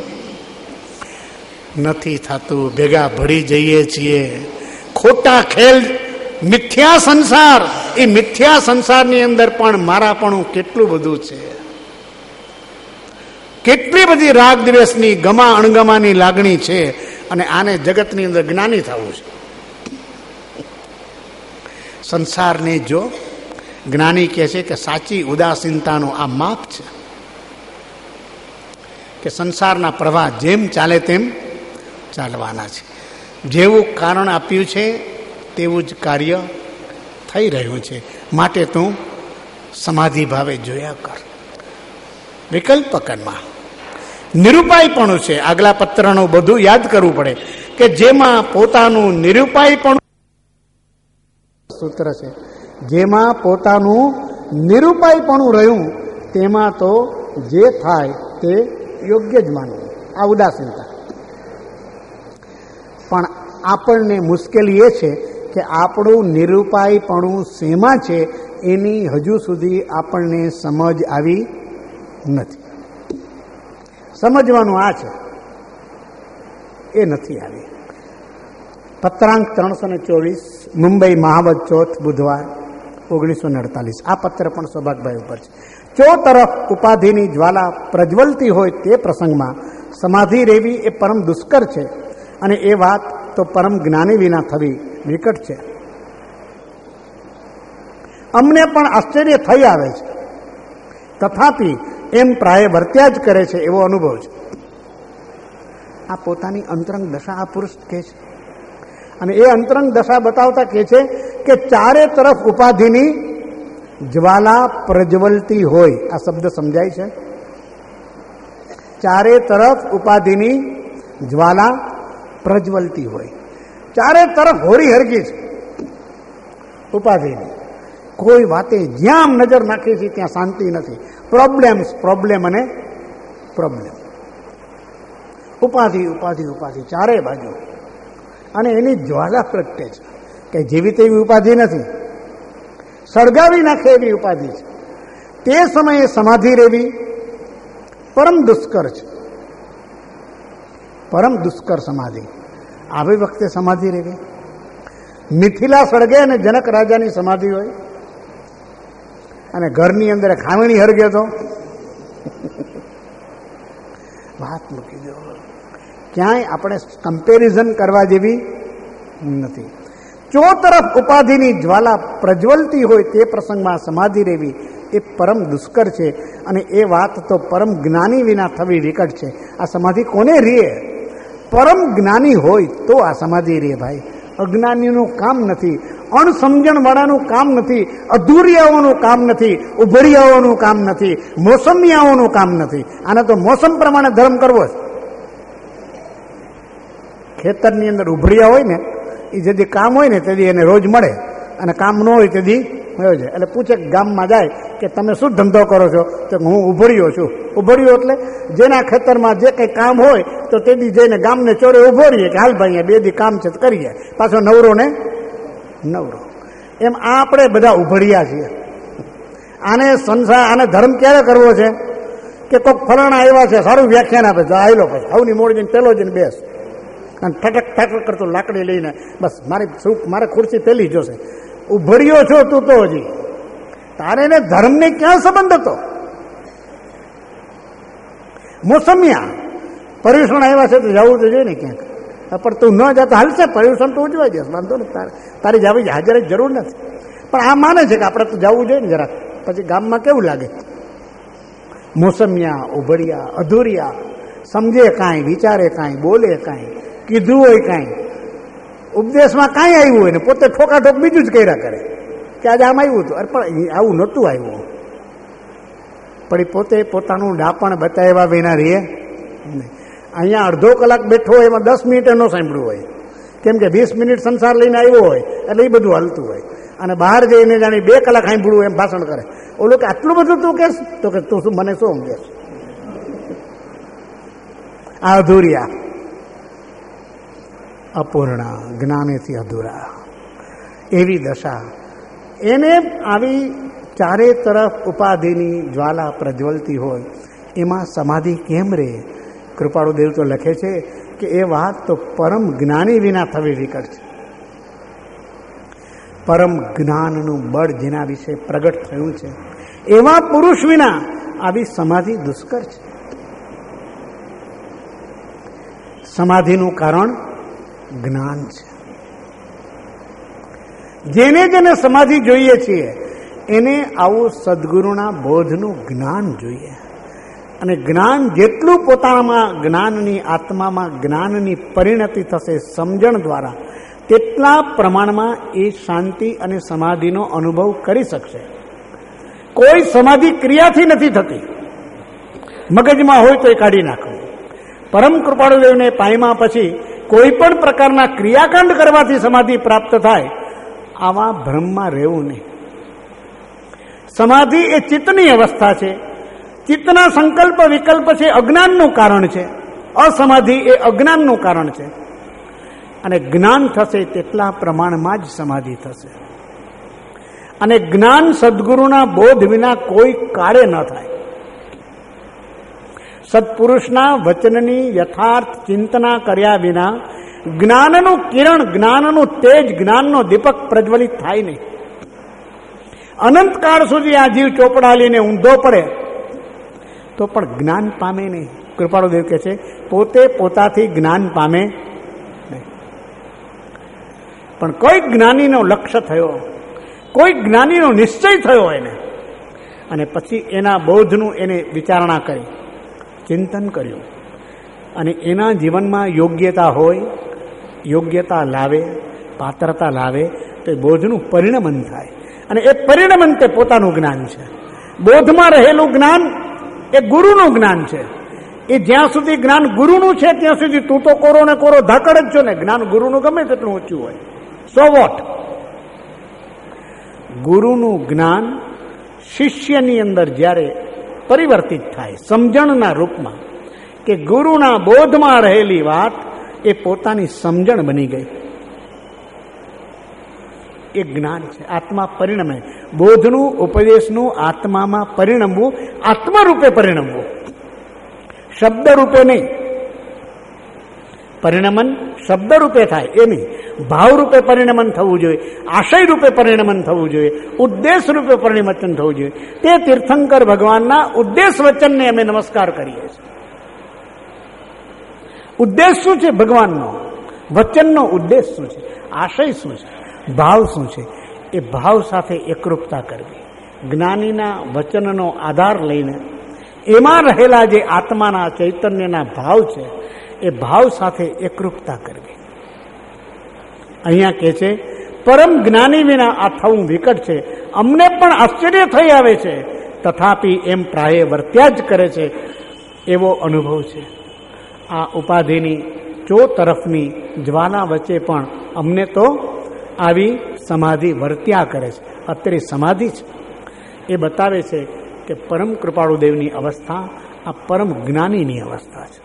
નથી થતું. ભેગા ભળી જઈએ છીએ. ખોટા ખેલ, મિથ્યા સંસાર, એ મિથ્યા સંસારની અંદર પણ મારાપણું કેટલું બધું છે. કેટલી બધી રાગ દ્વેષની ગમા અણગમાની લાગણી છે, અને આને જગતની અંદર જ્ઞાની થવું છે. સંસારને જો જ્ઞાની કહે છે કે સાચી ઉદાસીનતાનો આ માપ છે કે સંસારના પ્રવાહ જેમ ચાલે તેમ ચાલવાના છે. જેવું કારણ આપ્યું છે તેવું જ કાર્ય થઈ રહ્યું છે. માટે તું સમાધિ ભાવે જોયા કર. વિકલ્પ કર્મમાં નિરૂપાયપણું છે. આગલા પત્રનું બધું યાદ કરવું પડે કે જેમાં પોતાનું નિરૂપાયપણું સૂત્ર છે, જેમાં પોતાનું નિરૂપાયપણું રહ્યું તેમાં તો જે થાય તે યોગ્ય જ માનવું. આ ઉદાસીનતા. પણ આપણને મુશ્કેલી એ છે કે આપણું નિરૂપાયપણું શેમાં છે એની હજુ સુધી આપણને સમજ આવી નથી. સમજવાનું આ છે, એ નથી આવી. પત્રાંક ત્રણસો ને ચોવીસ, મુંબઈ મહાવત ચોથ, બુધવાર ઓગણીસો ને અડતાલીસ. આ પત્ર પણ સૌભાગભાઈ ઉપર છે. ચો તરફ ઉપાધિની જ્વાલા પ્રજ્વલતી હોય તે પ્રસંગમાં સમાધિ રહેવી એ પરમ દુષ્કર છે, અને એ વાત તો પરમ જ્ઞાની વિના થવી વિકટ છે. અમને પણ આશ્ચર્ય થઈ આવે છે, તથાપિ એમ પ્રાય વર્ત્યા જ કરે છે એવો અનુભવ છે. આ પોતાની અંતરંગ દશા આ પુરુષ કહે છે, અને એ અંતરંગ દશા બતાવતા કહે છે કે ચારે તરફ ઉપાધિની જ્વાલા પ્રજ્વલતી હોય. આ શબ્દ સમજાય છે? ચારે તરફ ઉપાધિની જ્વાલા પ્રજ્વલતી હોય. ચારે તરફ હોરી હરગી છે ઉપાધિની. કોઈ વાતે જ્યાં નજર નાખી છે ત્યાં શાંતિ નથી. પ્રોબ્લેમ્સ, પ્રોબ્લેમ અને પ્રોબ્લેમ. ઉપાધિ, ઉપાધિ, ઉપાધિ ચારે બાજુ. અને એની જ્વાલા પ્રગટે છે કે જેવી તેવી ઉપાધિ નથી, સળગાવી નાખે એવી ઉપાધિ છે. તે સમયે સમાધિ રહેવી પરમ દુષ્કર છે. પરમ દુષ્કર સમાધિ. આવી વખતે સમાધિ રહેવી. મિથિલા સળગે અને જનક રાજાની સમાધિ હોય, અને ઘરની અંદર ખાવણી હરગે તો વાત મૂકી દો. ક્યાંય આપણે કમ્પેરિઝન કરવા જેવી નથી. ચો તરફ ઉપાધિની જ્વાલા પ્રજ્વલતી હોય તે પ્રસંગમાં સમાધિ રહેવી એ પરમ દુષ્કર છે, અને એ વાત તો પરમ જ્ઞાની વિના થવી વિકટ છે. આ સમાધિ કોને રહે? પરમ જ્ઞાની હોય તો આ સમાધિ રહે ભાઈ. અજ્ઞાનીનું કામ નથી, અણસમજણવાળાનું કામ નથી, અધૂરિયાઓનું કામ નથી, ઉભરિયાઓનું કામ નથી, મોસમિયાઓનું કામ નથી. આને તો મોસમ પ્રમાણે ધર્મ કરવો છે. ખેતરની અંદર ઉભરિયા હોય ને, એ જેથી કામ હોય ને તેથી એને રોજ મળે, અને કામ ન હોય તેથી મળ્યો જાય. એટલે પૂછે ગામમાં જાય કે તમે શું ધંધો કરો છો? તો હું ઉભરિયો છું. ઉભરિયો એટલે જેના ખેતરમાં જે કંઈ કામ હોય તો તેથી જઈને ગામને ચોરે ઉભો રહીએ કે હાલ ભાઈ બે દી કામ છે તો કરીએ, પાછો નવરો ને નવરો. એમ આપણે બધા ઉભરિયા છીએ. આને સંસાર, આને ધર્મ ક્યારે કરવો છે કે કોઈક ફલાણા આવ્યા છે, સારું વ્યાખ્યાન આપે તો આવેલો પછી હવની મોડ જઈને પેલો જઈને બેસ, અને ઠટક ઠટક કરતો લાકડી લઈને બસ મારી સુખ મારે ખુરશી પેલી જોશે. ઉભર્યો છો તું તો હજી, તારે એને ધર્મને ક્યાં સંબંધ હતો? મોસમિયા પર્યુષણ આવ્યા છે તો જવું તો જોઈએ ને ક્યાંક, પણ તું ન જતો હાલશે, પર્યુષણ તો ઉજવાઈ જશે, વાંધો ને. તારે તારી જવી હાજર જરૂર નથી, પણ આ માને છે કે આપણે તો જવું જોઈએ ને જરાક, પછી ગામમાં કેવું લાગે. મોસમિયા, ઉભરિયા, અધૂરિયા, સમજે કાંઈ, વિચારે કાંઈ, બોલે કાંઈ, કીધું હોય કાંઈ, ઉપદેશમાં કાંઈ આવ્યું હોય ને પોતે ઠોકાઠોક બીજું જ કર્યા કરે કે આજે આમ આવ્યું હતું. અરે પણ આવું નહોતું આવ્યું. પણ પોતે પોતાનું ડાપણ બતાવ્યા વિના રહે નહીં. અહીંયા અડધો કલાક બેઠો હોય એમાં દસ મિનિટે ન સાંભળ્યું હોય, કેમ કે વીસ મિનિટ સંસાર લઈને આવ્યો હોય એટલે એ બધું હાલતું હોય. અને બહાર જઈને જાણે બે કલાક સાંભળવું એમ ભાષણ કરે. ઓલું કે આટલું બધું તું કહેશ? તો કે તું શું મને શું સમજેશ? આ અધૂરિયા, અપૂર્ણ, જ્ઞાનેથી અધૂરા, એવી દશા. એને આવી ચારે તરફ ઉપાધિની જ્વાલા પ્રજ્વલતી હોય એમાં સમાધિ કેમ રહે? કૃપાળુદેવ તો લખે છે કે એ વાત તો પરમ જ્ઞાની વિના થવી વિકટ છે. પરમ જ્ઞાનનું બળ જેના વિશે પ્રગટ થયું છે એવા પુરુષ વિના આવી સમાધિ દુષ્કર છે. સમાધિનું કારણ જ્ઞાન છે. જેને જેને સમાધિ જોઈએ છીએ એને આવું સદગુરુના બોધનું જ્ઞાન જોઈએ. અને જ્ઞાન જેટલું પોતાનામાં જ્ઞાનની આત્મામાં જ્ઞાનની પરિણતિ થશે સમજણ દ્વારા, તેટલા પ્રમાણમાં એ શાંતિ અને સમાધિનો અનુભવ કરી શકશે. કોઈ સમાધિ ક્રિયાથી નથી થતી. મગજમાં હોય તો એ કાઢી નાખવું. પરમ કૃપાળુદેવને પામ્યા પછી કોઈ પણ પ્રકારના ક્રિયાકાંડ કરવાથી સમાધિ પ્રાપ્ત થાય, આવા ભ્રમમાં રહેવું નહીં. સમાધિ એ ચિત્તની અવસ્થા છે. ચિત્તના સંકલ્પ વિકલ્પ છે અજ્ઞાનનું કારણ છે. અસમાધિ એ અજ્ઞાનનું કારણ છે. અને જ્ઞાન થશે તેટલા પ્રમાણમાં જ સમાધિ થશે. અને જ્ઞાન સદગુરુના બોધ વિના કોઈ કાળે ન થાય. સત્પુરુષના વચનની યથાર્થ ચિંતના કર્યા વિના જ્ઞાનનું કિરણ, જ્ઞાનનું તેજ, જ્ઞાનનો દીપક પ્રજ્વલિત થાય નહીં. અનંતકાળ સુધી આ જીવ ચોપડાલીને ઊંધો પડે તો પણ જ્ઞાન પામે નહીં. કૃપાળુદેવ કહે છે પોતે પોતાથી જ્ઞાન પામે નહીં. પણ કોઈ જ્ઞાનીનો લક્ષ્ય થયો, કોઈ જ્ઞાનીનો નિશ્ચય થયો એને, અને પછી એના બોધનું એને વિચારણા કરી, ચિંતન કર્યું, અને એના જીવનમાં યોગ્યતા હોય, યોગ્યતા લાવે, પાત્રતા લાવે તો એ બોધનું પરિણમન થાય. અને એ પરિણમન તે પોતાનું જ્ઞાન છે. બોધમાં રહેલું જ્ઞાન એ ગુરુનું જ્ઞાન છે. એ જ્યાં સુધી જ્ઞાન ગુરુનું છે ત્યાં સુધી તું તો કોરો ને કોરો ધાકડ જ છો ને. જ્ઞાન ગુરુનું ગમે તેટલું ઊંચું હોય, સો વોટ. ગુરુનું જ્ઞાન શિષ્યની અંદર જ્યારે પરિવર્તિત થાય સમજણના રૂપમાં, કે ગુરુના બોધમાં રહેલી વાત એ પોતાની સમજણ બની ગઈ, એ જ્ઞાન છે. આત્મા પરિણમે. બોધનું, ઉપદેશનું આત્મામાં પરિણમવું, આત્મરૂપે પરિણમવું, શબ્દ રૂપે નહીં. પરિણમન શબ્દ રૂપે થાય એ નહીં, ભાવ રૂપે પરિણમન થવું જોઈએ, આશય રૂપે પરિણમન થવું જોઈએ, ઉદ્દેશ રૂપે પરિણમન થવું જોઈએ. તે તીર્થંકર ભગવાનના ઉદ્દેશ વચનને અમે નમસ્કાર કરીએ છીએ. ઉદ્દેશ શું છે ભગવાનનો? વચનનો ઉદ્દેશ શું છે? આશય શું છે? ભાવ શું છે? એ ભાવ સાથે એકરૂપતા કરવી. જ્ઞાનીના વચનનો આધાર લઈને એમાં રહેલા જે આત્માના ચૈતન્યના ભાવ છે એ ભાવ સાથે એકરૂપતા કરવી. અહીંયા કહે છે પરમ જ્ઞાની વિના આ થવું વિકટ છે. અમને પણ આશ્ચર્ય થઈ આવે છે, તથાપિ એમ પ્રાય વર્ત્યા જ કરે છે એવો અનુભવ છે. આ ઉપાધિની ચો તરફની જ્વાલા વચ્ચે પણ અમને તો આવી સમાધિ વર્ત્યા કરે છે. અત્યારે સમાધિ છે એ બતાવે છે કે પરમ કૃપાળુદેવની અવસ્થા આ પરમ જ્ઞાનીની અવસ્થા છે.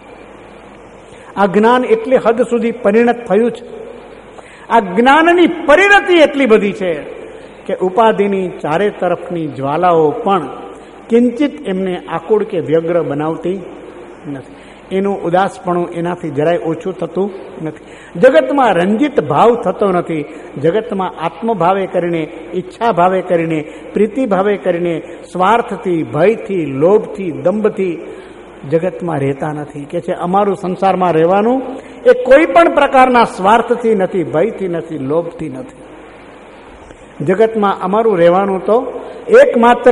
આ જ્ઞાન એટલે હદ સુધી પરિણત થયું છે. આ જ્ઞાનની પરિણતિ એટલી બધી છે કે ઉપાધિની ચારે તરફની જ્વાલાઓ પણ કિંચિત એમને આકુળ કે વ્યગ્ર બનાવતી નથી. એનું ઉદાસપણું એનાથી જરાય ઓછું થતું નથી. જગતમાં રંજિત ભાવ થતો નથી. જગતમાં આત્મભાવે કરીને, ઈચ્છા ભાવે કરીને, પ્રીતિ ભાવે કરીને, સ્વાર્થથી, ભયથી, લોભથી, દંભથી જગતમાં રહેતા નથી. કે છે અમારું સંસારમાં રહેવાનું એ કોઈ પણ પ્રકારના સ્વાર્થથી નથી, ભયથી નથી, લોભથી નથી. જગતમાં અમારું રહેવાનું તો એકમાત્ર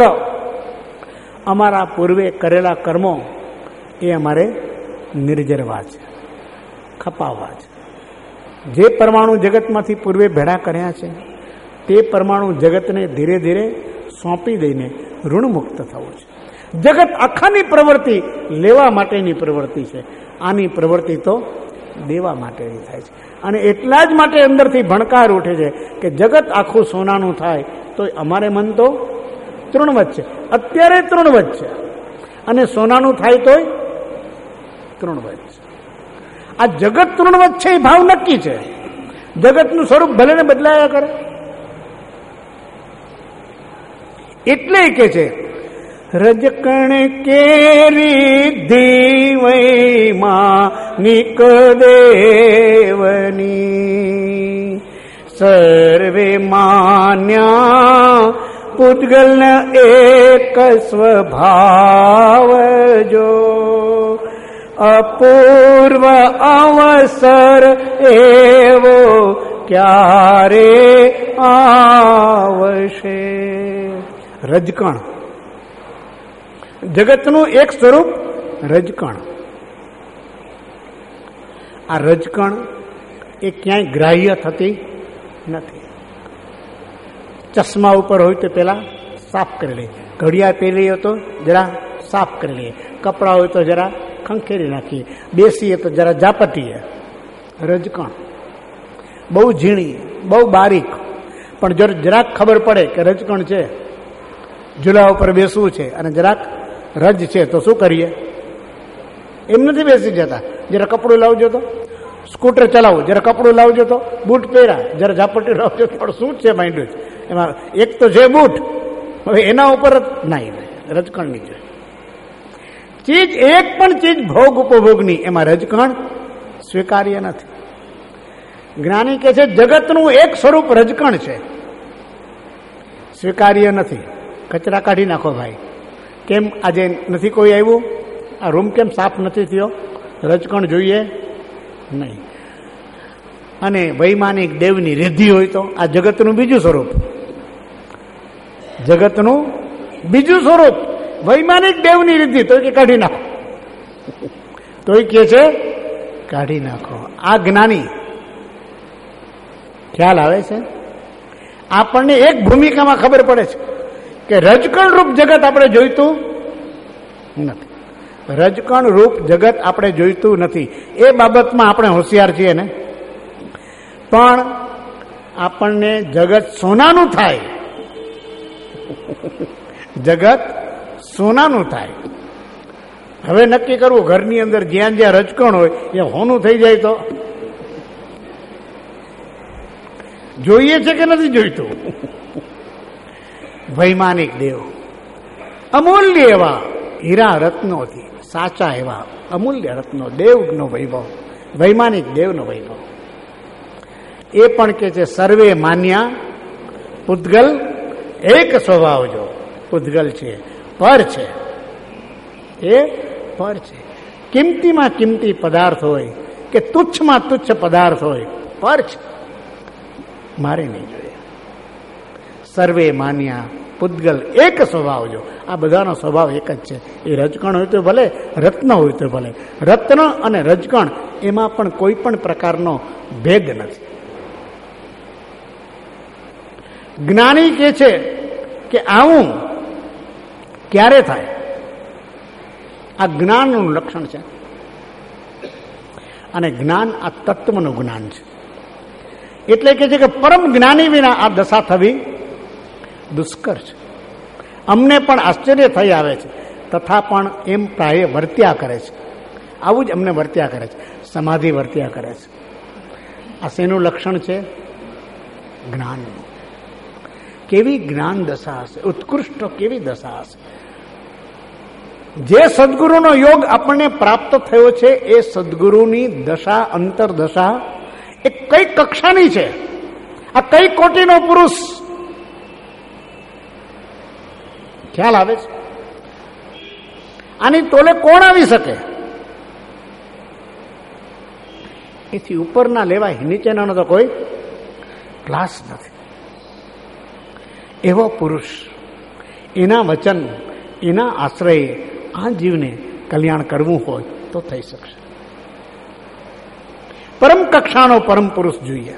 અમારા પૂર્વે કરેલા કર્મો એ અમારે નિર્જરવા છે, ખપાવવા છે. જે પરમાણુ જગતમાંથી પૂર્વે ભેળા કર્યા છે તે પરમાણુ જગતને ધીરે ધીરે સોંપી દઈને ઋણમુક્ત થવું છે. જગત આખાની પ્રવૃત્તિ લેવા માટેની પ્રવૃત્તિ છે. આની પ્રવૃત્તિ તો દેવા માટેની થાય છે. અને એટલા જ માટે અંદરથી ભણકાર ઉઠે છે કે જગત આખું સોનાનું થાય તો અમારે મન તો તૃણવત છે. અત્યારે તૃણવત છે અને સોનાનું થાય તોય તૃણવત છે. આ જગત તૃણવત છે એ ભાવ નક્કી છે. જગતનું સ્વરૂપ ભલે ને બદલાયા કરે. એટલે કે છે રજકણ કેરી ધીવઈ માનિક દેવની સર્વે માન્યા પૂતગલ એક સ્વભાવ જો અપૂર્વ અવસર એવો ક્યારે આવશે. રજકણ જગતનું એક સ્વરૂપ રજકણ. આ રજકણ એ ક્યાંય ગ્રાહ્ય થતી નથી. ચશ્મા ઉપર હોય તો પેલા સાફ કરી લે, ઘડિયાળ પહેરી હોય તો જરા સાફ કરી લે, કપડા હોય તો જરા ખંખેરી નાખીએ, બેસીએ તો જરા ઝાપટીએ. રજકણ બહુ ઝીણી, બહુ બારીક, પણ જો જરાક ખબર પડે કે રજકણ છે, ઝૂલા ઉપર બેસવું છે અને જરાક રજ છે તો શું કરીએ? એમ નથી બેસી જતા. જરા કપડું લાવજો તો, સ્કૂટર ચલાવવું જરા કપડું લાવજો તો, બૂટ પહેર્યા જરા ઝાપટી લાવજો તો, પણ શું છે માંડ્યું છે એમાં? એક તો છે બૂટ, હવે એના ઉપર નહીં, રજકણની છે ચીજ. એક પણ ચીજ ભોગ ઉપભોગની, એમાં રજકણ સ્વીકાર્ય નથી. જ્ઞાની કહે છે જગતનું એક સ્વરૂપ રજકણ છે, સ્વીકાર્ય નથી. કચરા કાઢી નાખો ભાઈ. કેમ આજે નથી કોઈ આવ્યું? આ રૂમ કેમ સાફ નથી થયો? રજકણ જોઈએ નહીં. અને વૈમાનિક દેવની રિદ્ધિ હોય તો આ જગતનું બીજું સ્વરૂપ, જગતનું બીજું સ્વરૂપ વૈમાનિક દેવની રિદ્ધિ, તો કે કાઢી નાખો, તોય કે છે કાઢી નાખો. આ જ્ઞાની ખ્યાલ આવે છે. આપણને એક ભૂમિકામાં ખબર પડે છે કે રજકણ રૂપ જગત આપણે જોઈતું નથી. રજકણ રૂપ જગત આપણે જોઈતું નથી. એ બાબતમાં આપણે હોશિયાર છીએ ને. પણ આપણને જગત સોનાનું થાય, જગત સોનાનું થાય. હવે નક્કી કરવું ઘરની અંદર જ્યાં જ્યાં રજકણ હોય એ હોનું થઈ જાય તો જોઈએ છે કે નથી જોઈતું? વૈમાનિક દેવ અમૂલ્ય એવા હીરા રત્નોથી, સાચા એવા અમૂલ્ય રત્નો, દેવનો વૈભવ, વૈમાનિક દેવનો વૈભવ. એ પણ કે છે સર્વે માન્યા પૂતગલ એક સ્વભાવ જો. પૂતગલ છે, પર છે, એ પર છે. કિંમતીમાં કિંમતી પદાર્થ હોય કે તુચ્છમાં તુચ્છ પદાર્થ હોય, પર છે, મારે નહીં જોઈએ. સર્વે માન્યા પૂતગલ એક સ્વભાવ જો. આ બધાનો સ્વભાવ એક જ છે. એ રજકણ હોય તો ભલે, રત્ન હોય તો ભલે. રત્ન અને રજકણ એમાં પણ કોઈ પણ પ્રકારનો ભેદ નથી. જ્ઞાની કે છે કે આવું ક્યારે થાય? આ જ્ઞાનનું લક્ષણ છે. અને જ્ઞાન આ તત્વનું જ્ઞાન છે. એટલે કે છે કે પરમ જ્ઞાની વિના આ દશા થવી દુષ્કર છે. અમને પણ આશ્ચર્ય થઈ આવે છે, તથા પણ એમ પ્રાય વર્ત્યા કરે છે. આવું જ અમને વર્ત્યા કરે છે, સમાધિ વર્ત્યા કરે છે. આ શેનું લક્ષણ છે? જ્ઞાનનું. કેવી જ્ઞાન દશા હશે, ઉત્કૃષ્ટ કેવી દશા હશે. જે સદગુરુનો યોગ આપણને પ્રાપ્ત થયો છે એ સદગુરુની દશા, અંતરદશા એ કઈ કક્ષાની છે? આ કઈ કોટીનો પુરુષ? ખ્યાલ આવે છે? આની તોલે કોણ આવી શકે? એથી ઉપરના લેવાય, નીચેનાનો તો કોઈ ક્લાસ નથી. એવો પુરુષ, એના વચન, એના આશ્રયે આ જીવને કલ્યાણ કરવું હોય તો થઈ શકશે. પરમ કક્ષાનો પરમ પુરુષ જોઈએ.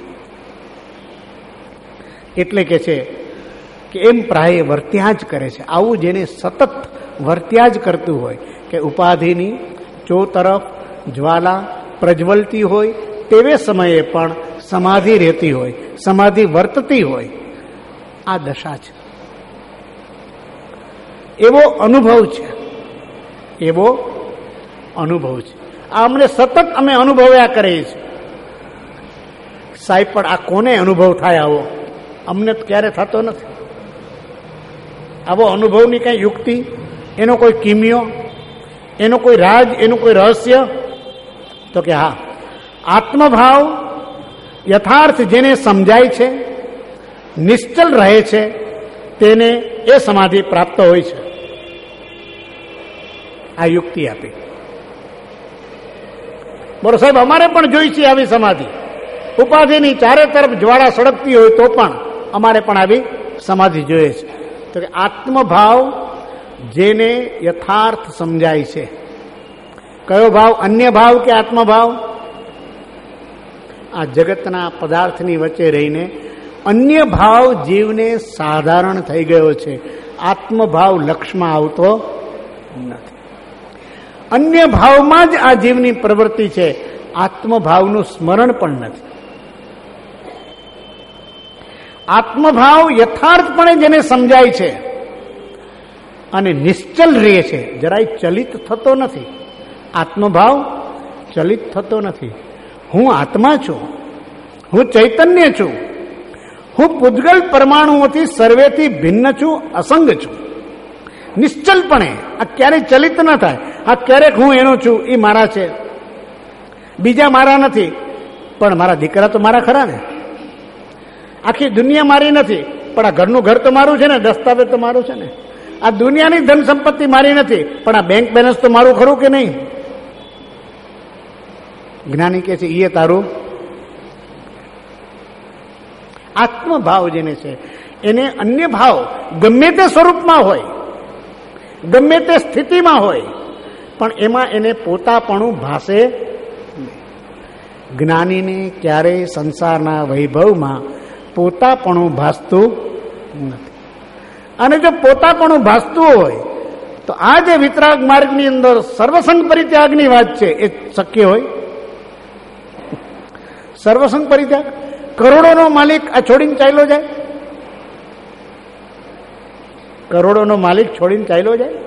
એટલે કે છે કે એમ પ્રાય વર્ત્યા જ કરે છે. આવું જેને સતત વર્ત્યા જ કરતું હોય કે ઉપાધિની ચો તરફ જ્વાલા પ્રજ્વલતી હોય, તેવે સમયે પણ સમાધિ રહેતી હોય, સમાધિ વર્તતી હોય, આ દશા છે. એવો અનુભવ છે, એવો અનુભવ છે. આ અમને સતત અમે અનુભવ્યા કરીએ છીએ. સાહેબ પણ આ કોને અનુભવ થાય આવો? અમને ક્યારે થતો નથી. આવો અનુભવની કઈ યુક્તિ, એનો કોઈ કિમિયો, એનો કોઈ રાજ, એનું કોઈ રહસ્ય? તો કે હા, આત્મભાવ યથાર્થ જેને સમજાય છે, નિશ્ચલ રહે છે, તેને એ સમાધિ પ્રાપ્ત હોય છે. આ યુક્તિ આપી. બોલો સાહેબ, અમારે પણ જોઈ છે આવી સમાધિ. ઉપાધિની ચારે તરફ જ્વાળા સળગતી હોય તો પણ અમારે પણ આવી સમાધિ જોઈએ છે. તો કે આત્મભાવ જેને યથાર્થ સમજાય છે. કયો ભાવ? અન્ય ભાવ કે આત્મભાવ? આ જગતના પદાર્થની વચ્ચે રહીને અન્ય ભાવ જીવને સાધારણ થઈ ગયો છે. આત્મભાવ લક્ષમાં આવતો નથી. અન્ય ભાવમાં જ આ જીવની પ્રવૃત્તિ છે. આત્મભાવનું સ્મરણ પણ નથી. આત્મભાવ યથાર્થપણે જેને સમજાય છે અને નિશ્ચલ રહે છે, જરાય ચલિત થતો નથી. આત્મભાવ ચલિત થતો નથી. હું આત્મા છું, હું ચૈતન્ય છું, હું પૂજગલ પરમાણુઓથી સર્વેથી ભિન્ન છું, અસંગ છું. નિશ્ચલપણે આ ક્યારેય ચલિત ન થાય. આ ક્યારેક હું એનો છું, એ મારા છે, બીજા મારા નથી. પણ મારા દીકરા તો મારા ખરા ને. આખી દુનિયા મારી નથી, પણ આ ઘરનું ઘર તો મારું છે ને, દસ્તાવેજ તો મારું છે ને. આ દુનિયાની ધન સંપત્તિ મારી નથી, પણ આ બેંક બેલેન્સ તો મારું ખરું કે નહીં? જ્ઞાની કહે છે એ તારું. આત્મભાવ જેને છે એને અન્ય ભાવ ગમે તે સ્વરૂપમાં હોય, ગમે તે સ્થિતિમાં હોય, પણ એમાં એને પોતાપણું ભાસે. જ્ઞાનીને ક્યારેય સંસારના વૈભવમાં પોતાપણું ભાસતું નથી. અને જો પોતાપણું ભાસતું હોય તો આ જે વિતરાગ માર્ગની અંદર સર્વસંગ પરિત્યાગની વાત છે એ શક્ય હોય? સર્વસંગ પરિત્યાગ? કરોડોનો માલિક આ છોડીને ચાલ્યો જાય? કરોડોનો માલિક છોડીને ચાલ્યો જાય?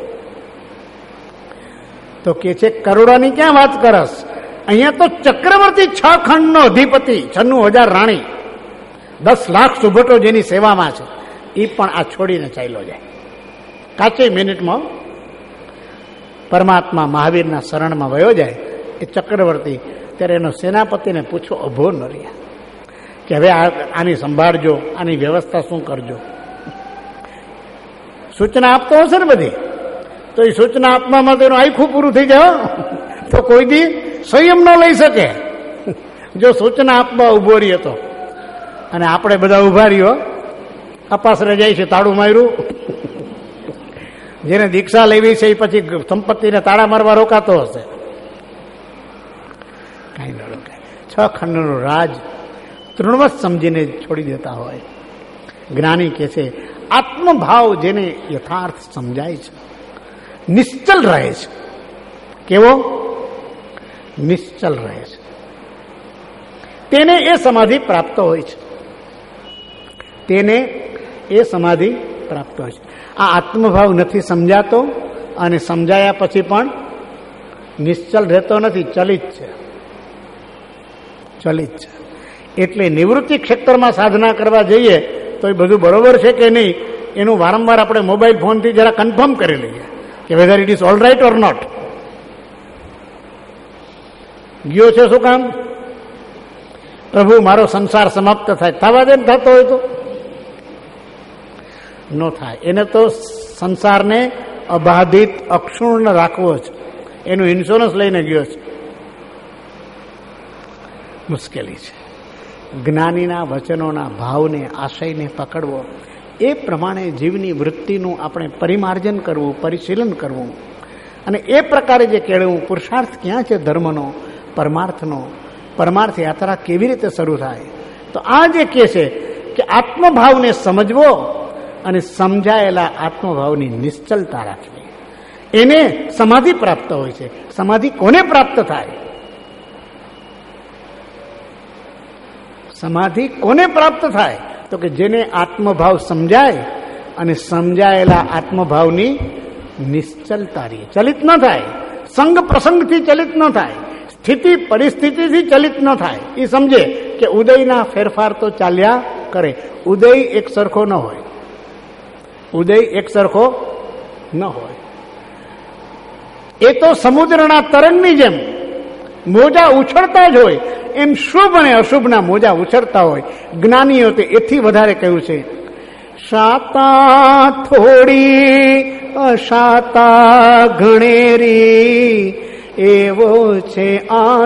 તો કે છે કરોડોની ક્યાં વાત કરસ? અહીંયા તો ચક્રવર્તી છ ખંડનો અધિપતિ, છન્નું હજાર રાણી, દસ લાખ સુભટો જેની સેવામાં છે, એ પણ આ છોડીને ચાલ્યો જાય કાચી મિનિટમાં. પરમાત્મા મહાવીરના શરણમાં વયો જાય એ ચક્રવર્તી, ત્યારે એનો સેનાપતિને પૂછો અભો ન રહ્યા કે હવે આની સંભાળજો, આની વ્યવસ્થા શું કરજો. સૂચના આપતો હશે ને બધી, તો એ સૂચના આપવામાં તો એનું આખું પૂરું થઈ જાય. તો કોઈ દી સંયમ ન લઈ શકે જો સૂચના આપવા ઉભો રહ્યો તો. અને આપણે બધા ઉભા રહ્યો, અપાસરે જાય છે, તાળું માર્યું. જેને દીક્ષા લેવી છે એ પછી સંપત્તિને તાળા મારવા રોકાતો હશે. કઈ ન રોકાય. છ ખંડનું રાજ તૃણવત સમજીને છોડી દેતા હોય. જ્ઞાની કે છે આત્મભાવ જેને યથાર્થ સમજાય છે, નિશ્ચલ રહે છે. કેવો? નિશ્ચલ રહે છે. તેને એ સમાધિ પ્રાપ્ત હોય છે. તેને એ સમાધિ પ્રાપ્ત હોય છે. આ આત્મભાવ નથી સમજાતો અને સમજાયા પછી પણ નિશ્ચલ રહેતો નથી, ચલિત છે. ચલિત છે. એટલે નિવૃત્તિ ક્ષેત્રમાં સાધના કરવા જઈએ તો એ બધું બરોબર છે કે નહીં એનું વારંવાર આપણે મોબાઈલ ફોનથી જરા કન્ફર્મ કરી લઈએ કે whether it is all right or not. ગયો છે શું કામ? પ્રભુ મારો સંસાર સમાપ્ત થાય. થવા દે, થતો હોય તો ન થાય. એને તો સંસારને અબાધિત અક્ષુણ્ણ રાખવો છે. એનું ઇન્સ્યોરન્સ લઈને ગયો છે. મુશ્કેલી છે. જ્ઞાનીના વચનોના ભાવને, આશયને પકડવો, એ પ્રમાણે જીવની વૃત્તિનું આપણે પરિમાર્જન કરવું, પરિશીલન કરવું, અને એ પ્રકારે જે કેળવવું. પુરુષાર્થ ક્યાં છે ધર્મનો, પરમાર્થનો? પરમાર્થ યાત્રા કેવી રીતે શરૂ થાય? તો આ જે કહે છે કે આત્મભાવને સમજવો અને સમજાયેલા આત્મભાવની નિશ્ચલતા રાખવી, એને સમાધિ પ્રાપ્ત હોય છે. સમાધિ કોને પ્રાપ્ત થાય? સમાધિ કોને પ્રાપ્ત થાય? તો કે જેને આત્મભાવ સમજાય અને સમજાયેલા આત્મભાવની નિશ્ચલતા રહે, ચલિત ન થાય, સંગ પ્રસંગથી ચલિત ન થાય. સ્થિતિ પરિસ્થિતિથી ચલિત ન થાય. એ સમજે કે ઉદયના ફેરફાર તો ચાલ્યા કરે. ઉદય એક સરખો ન હોય, ઉદય એક સરખો ન હોય. એ તો સમુદ્રના તરંગની જેમ મોજા ઉછળતા જ હોય, એમ શુભ અને અશુભના મોજા ઉછળતા હોય. જ્ઞાનીઓ તે એથી વધારે કહ્યું છે, શાતા થોડી અશાતા ઘણેરી એવો છે આ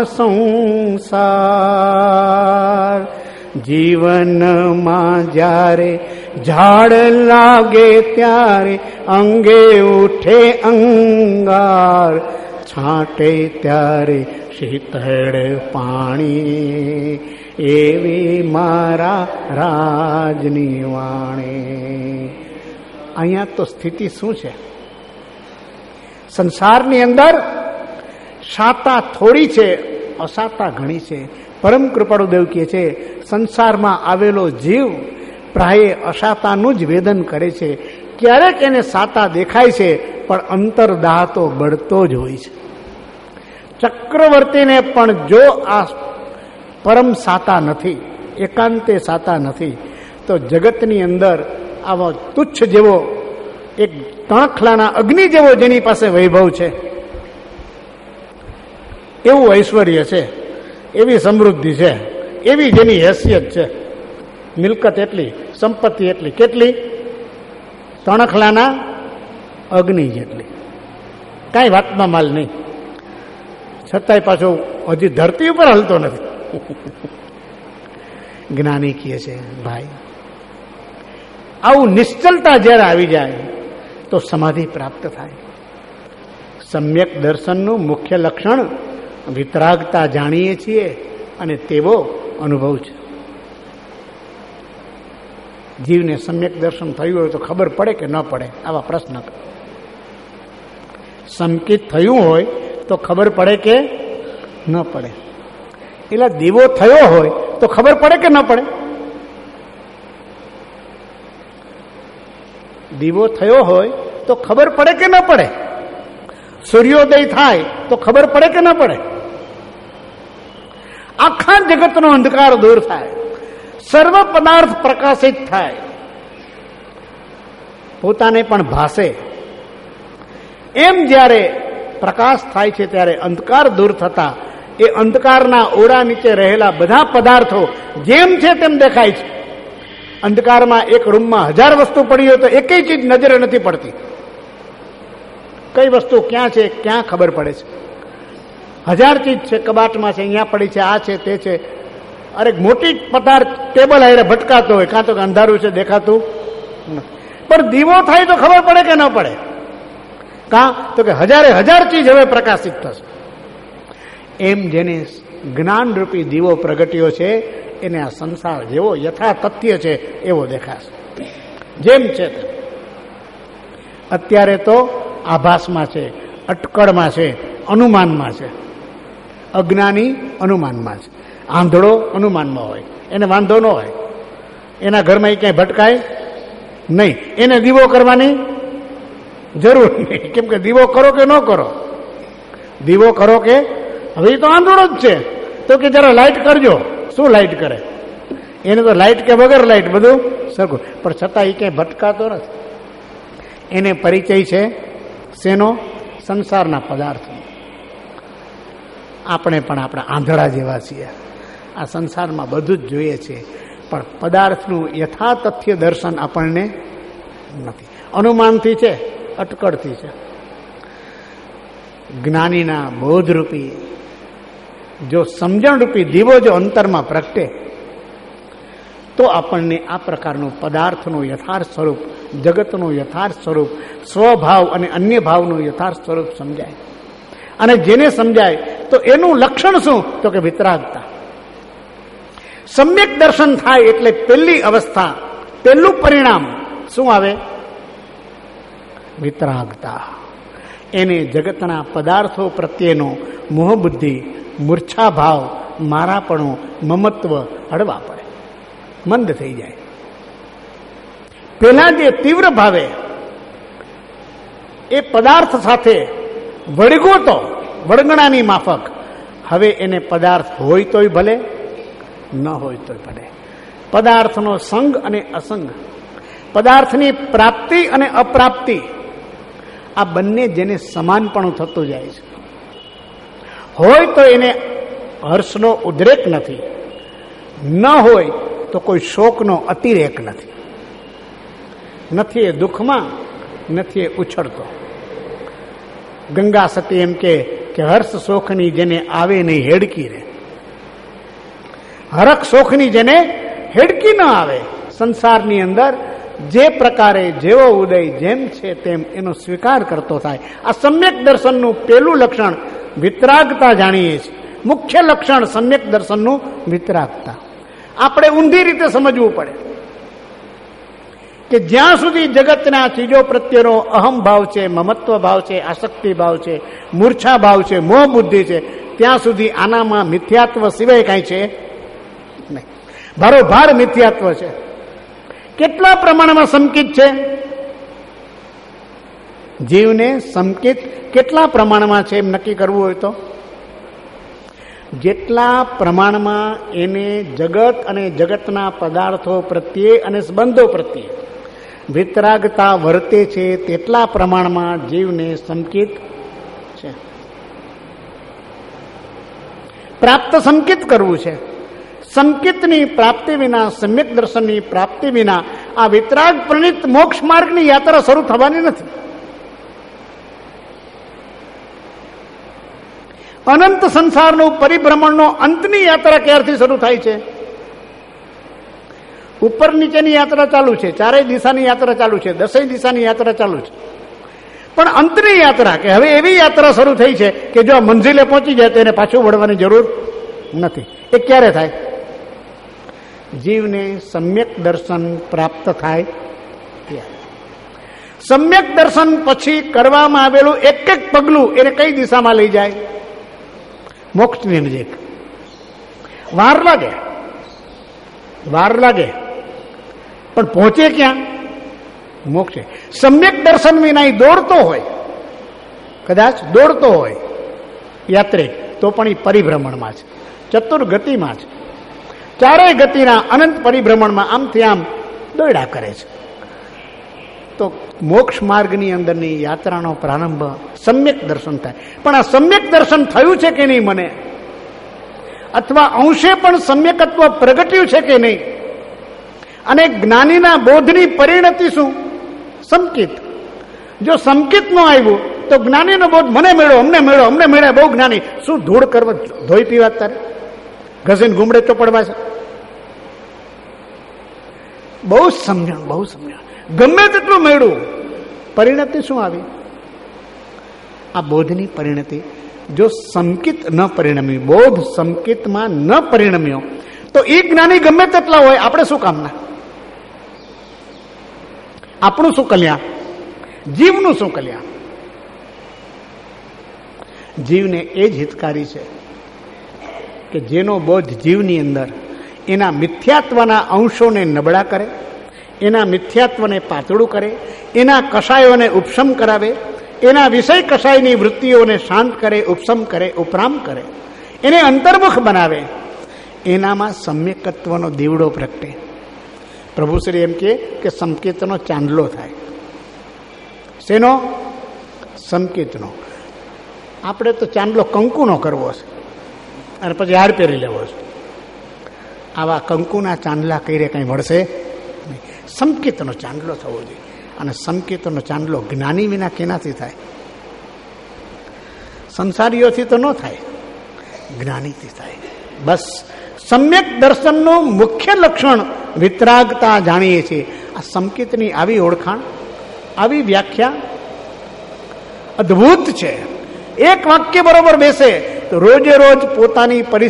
સંસાર. જીવનમાં જ્યારે ઝાડ લાગે ત્યારે અંગે ઉઠે અંગાર, છાંટે ત્યારે શીતળ પાણી એવી મારા રાજની વાણી. અહીંયા તો સ્થિતિ શું છે? સંસારની અંદર શાતા થોડી છે, અસાતા ઘણી છે. પરમ કૃપાળુ દેવ કહે છે, સંસારમાં આવેલો જીવ પ્રાય અસાતાનું જ વેદન કરે છે. ક્યારેક એને સાતા દેખાય છે, પણ અંતરદાહ તો બળતો જ હોય છે. ચક્રવર્તીને પણ જો આ પરમ સાતા નથી, એકાંતે સાતા નથી, તો જગતની અંદર આવો તુચ્છ જેવો એક તણખલાના અગ્નિ જેવો જેની પાસે વૈભવ છે, એવું ઐશ્વર્ય છે, એવી સમૃદ્ધિ છે, એવી જેની હેસિયત છે, મિલકત એટલી, સંપત્તિ એટલી, કેટલી? તણખલાના અગ્નિ જેટલી. કાંઈ વાતમાં માલ નહીં, છતાંય પાછો હજી ધરતી ઉપર હલતો નથી. જ્ઞાની કહે છે, ભાઈ આવું નિશ્ચલતા જ્યારે આવી જાય તો સમાધિ પ્રાપ્ત થાય. સમ્યક દર્શનનું મુખ્ય લક્ષણ વિતરાગતા જાણીએ છીએ, અને તેવો અનુભવ છે. જીવને સમ્યક દર્શન થયું હોય તો ખબર પડે કે ન પડે? આવા પ્રશ્ન. સંકિત થયું હોય તો ખબર પડે કે ન પડે? એટલે દીવો થયો હોય તો ખબર પડે કે ન પડે? દીવો થયો હોય તો ખબર પડે કે ન પડે? સૂર્યોદય થાય તો ખબર પડે કે ન પડે? આખા જગતનો અંધકાર દૂર થાય, સર્વ પદાર્થ પ્રકાશિત થાય, પોતાને પણ ભાસે. એમ જ્યારે પ્રકાશ થાય છે ત્યારે અંધકાર દૂર થતા એ અંધકારના ઓરડા નીચે રહેલા બધા પદાર્થો જેમ છે તેમ દેખાય છે. અંધકારમાં એક રૂમમાં હજાર વસ્તુ પડી હોય તો એકેય ચીજ નજરે નથી પડતી. કઈ વસ્તુ ક્યાં છે ક્યાં ખબર પડે છે? હજાર ચીજ છે, કબાટમાં છે, અહીંયા પડી છે, આ છે, તે છે. અરે મોટી પદાર્થ ટેબલ હારે ભટકાતો હોય, કાં તો અંધારું છે દેખાતું નથી. પણ દીવો થાય તો ખબર પડે કે ન પડે? કાં તો કે હજારે હજાર ચીજ હવે પ્રકાશિત થશે. એમ જેને જ્ઞાનરૂપી દીવો પ્રગટ્યો છે એને આ સંસાર જેવો યથા તથ્ય છે એવો દેખાશે, જેમ છે. અત્યારે તો આભાસમાં છે, અટકળમાં છે, અનુમાનમાં છે. અજ્ઞાની અનુમાનમાં છે, આંધળો અનુમાનમાં હોય, એને વાંધો ન હોય, એના ઘરમાં એ ક્યાંય ભટકાય નહીં, એને દીવો કરવાની જરૂર નહીં. કેમ કે દીવો કરો કે ન કરો, દીવો કરો કે હવે એ તો આંધળો જ છે, તો કે જરા લાઇટ કરજો. શું લાઇટ કરે? એને તો લાઇટ કે વગર લાઇટ બધું સરખું, પણ છતાં એ ક્યાંય ભટકાતો નથી. એને પરિચય છે શેનો? સંસારના પદાર્થ. આપણે પણ આપણા આંધળા જેવા છીએ, આ સંસારમાં બધું જ જોઈએ છે, પણ પદાર્થનું યથા તથ્ય દર્શન આપણને નથી. અનુમાનથી છે, અટકળથી છે. જ્ઞાનીના બોધરૂપી જો સમજણરૂપી દીવો જો અંતરમાં પ્રગટે તો આપણને આ પ્રકારનું પદાર્થનું યથાર્થ સ્વરૂપ, જગતનું યથાર્થ સ્વરૂપ, સ્વભાવ અને અન્ય ભાવનું યથાર્થ સ્વરૂપ સમજાય. અને જેને સમજાય તો એનું લક્ષણ શું? તો કે વિતરાગતા. સમ્યક દર્શન થાય એટલે પહેલી અવસ્થા, પહેલું પરિણામ શું આવે? વિતરાગતા. એને જગતના પદાર્થો પ્રત્યેનો મોહબુદ્ધિ, મૂર્છા ભાવ, મારાપણું, મમત્વ હળવા પડે, મંદ થઈ જાય. પેલા જે તીવ્ર ભાવે એ પદાર્થ સાથે વળગો તો વળગણાની માફક હવે એને પદાર્થ હોય તોય ભલે, ન હોય તોય ભલે. પદાર્થનો સંગ અને અસંગ, પદાર્થની પ્રાપ્તિ અને અપ્રાપ્તિ, આ બંને જેને સમાનપણું થતું જાય છે. હોય તો એને હર્ષનો ઉદ્રેક નથી, ન હોય તો કોઈ શોકનો અતિરેક નથી. નથી એ દુઃખમાં, નથી એ ઉછળતો. ગંગા સતી એમ કે હર્ષ શોખની જેને આવે નહીં હેડકી રે. હરખ શોખની જેને હેડકી ન આવે. સંસારની અંદર જે પ્રકારે જેવો ઉદય જેમ છે તેમ એનો સ્વીકાર કરતો થાય. આ સમ્યક દર્શનનું પેલું લક્ષણ વિતરાગતા જાણીએ છીએ. મુખ્ય લક્ષણ સમ્યક દર્શનનું વિતરાગતા. આપણે ઊંધી રીતે સમજવું પડે કે જ્યાં સુધી જગતના ચીજો પ્રત્યેનો અહમ ભાવ છે, મમત્વ ભાવ છે, આસક્તિ ભાવ છે, મૂર્છા ભાવ છે, મોહ બુદ્ધિ છે, ત્યાં સુધી આનામાં મિથ્યાત્વ સિવાય કાંઈ છે નહીં. ભારોભાર મિથ્યાત્વ છે. કેટલા પ્રમાણમાં સંકિત છે જીવને? સંકિત કેટલા પ્રમાણમાં છે એમ નક્કી કરવું હોય તો જેટલા પ્રમાણમાં એને જગત અને જગતના પદાર્થો પ્રત્યે અને સંબંધો પ્રત્યે વિતરાગતા વર્તે છે તેટલા પ્રમાણમાં જીવને સંકિત છે. પ્રાપ્ત સંકિત કરવું છે. સંકિતની પ્રાપ્તિ વિના, સમ્યક દર્શનની પ્રાપ્તિ વિના આ વિતરાગ પ્રણીત મોક્ષ માર્ગની યાત્રા શરૂ થવાની નથી. અનંત સંસારનું પરિભ્રમણનો અંતની યાત્રા ક્યારથી શરૂ થાય છે? ઉપર નીચેની યાત્રા ચાલુ છે, ચારેય દિશાની યાત્રા ચાલુ છે, દસેય દિશાની યાત્રા ચાલુ છે, પણ અંતની યાત્રા કે હવે એવી યાત્રા શરૂ થઈ છે કે જો મંઝિલે પહોંચી જાય તો એને પાછું વળવાની જરૂર નથી. એ ક્યારે થાય? જીવને સમ્યક દર્શન પ્રાપ્ત થાય ત્યારે. સમ્યક દર્શન પછી કરવામાં આવેલું એક એક પગલું એને કઈ દિશામાં લઈ જાય? મોક્ષની નજીક. વાર લાગે, વાર લાગે, પણ પહોંચે ક્યાં? મોક્ષે. સમ્યક દર્શન વિના દોડતો હોય, કદાચ દોડતો હોય યાત્રિક, તો પણ એ પરિભ્રમણમાં છે, ચતુર્ગતિમાં છે. ચારેય ગતિના અનંત પરિભ્રમણમાં આમથી આમ દોડ્યા કરે છે. તો મોક્ષ માર્ગની અંદરની યાત્રાનો પ્રારંભ સમ્યક દર્શન થાય. પણ આ સમ્યક દર્શન થયું છે કે નહીં મને, અથવા અંશે પણ સમ્યકત્વ પ્રગટ્યું છે કે નહીં, અને જ્ઞાનીના બોધની પરિણતિ શું? સંકિત. જો સંકિત ન આવ્યું તો જ્ઞાનીનો બોધ મને મેળો, અમને મેળો, અમને મેળ્યા, બહુ જ્ઞાની. શું ધૂળ કરવા, ધોઈ પીવા તારે ઘસીને ગુમડે ચોપડવા છે? બહુ સમજણ, બહુ સમજણ, ગમે તેટલું મેળવું, પરિણતિ શું આવી? આ બોધની પરિણતિ. જો સંકિત ન પરિણમ્યું, બોધ સંકિતમાં ન પરિણમ્યો, તો એ જ્ઞાની ગમે તેટલા હોય, આપણે શું કામના? આપણું શું કલ્યાણ? જીવનું શું કલ્યાણ? જીવને એ જ હિતકારી છે કે જેનો બોધ જીવની અંદર એના મિથ્યાત્વના અંશોને નબળા કરે, એના મિથ્યાત્વને પાતળું કરે, એના કષાયોને ઉપશમ કરાવે, એના વિષય કષાયની વૃત્તિઓને શાંત કરે, ઉપશમ કરે, ઉપરામ કરે, એને અંતર્મુખ બનાવે. એનામાં સમ્યકત્વનો દીવડો પ્રગટે. પ્રભુશ્રી એમ કે સંકેતનો ચાંદલો થાય. શેનો? સંકેતનો. આપણે તો ચાંદલો કંકુનો કરવો છે અને પછી હાર પહેરી લેવો છે. આવા કંકુના ચાંદલા કઈ કંઈ મળશે નહીં. સંકેતનો ચાંદલો થવો જોઈએ. અને સંકેતનો ચાંદલો જ્ઞાની વિના કેનાથી થાય? સંસારીઓથી તો ન થાય, જ્ઞાનીથી થાય. બસ સમ્યક દર્શનનું મુખ્ય લક્ષણ વિતરાગતા જાણીએ છીએ. આ સંકેતની આવી ઓળખાણ, આવી વ્યાખ્યા અદ્ભુત છે. એક વાક્ય બરોબર બેસે તો રોજે રોજ પોતાની પરિસ્થિતિ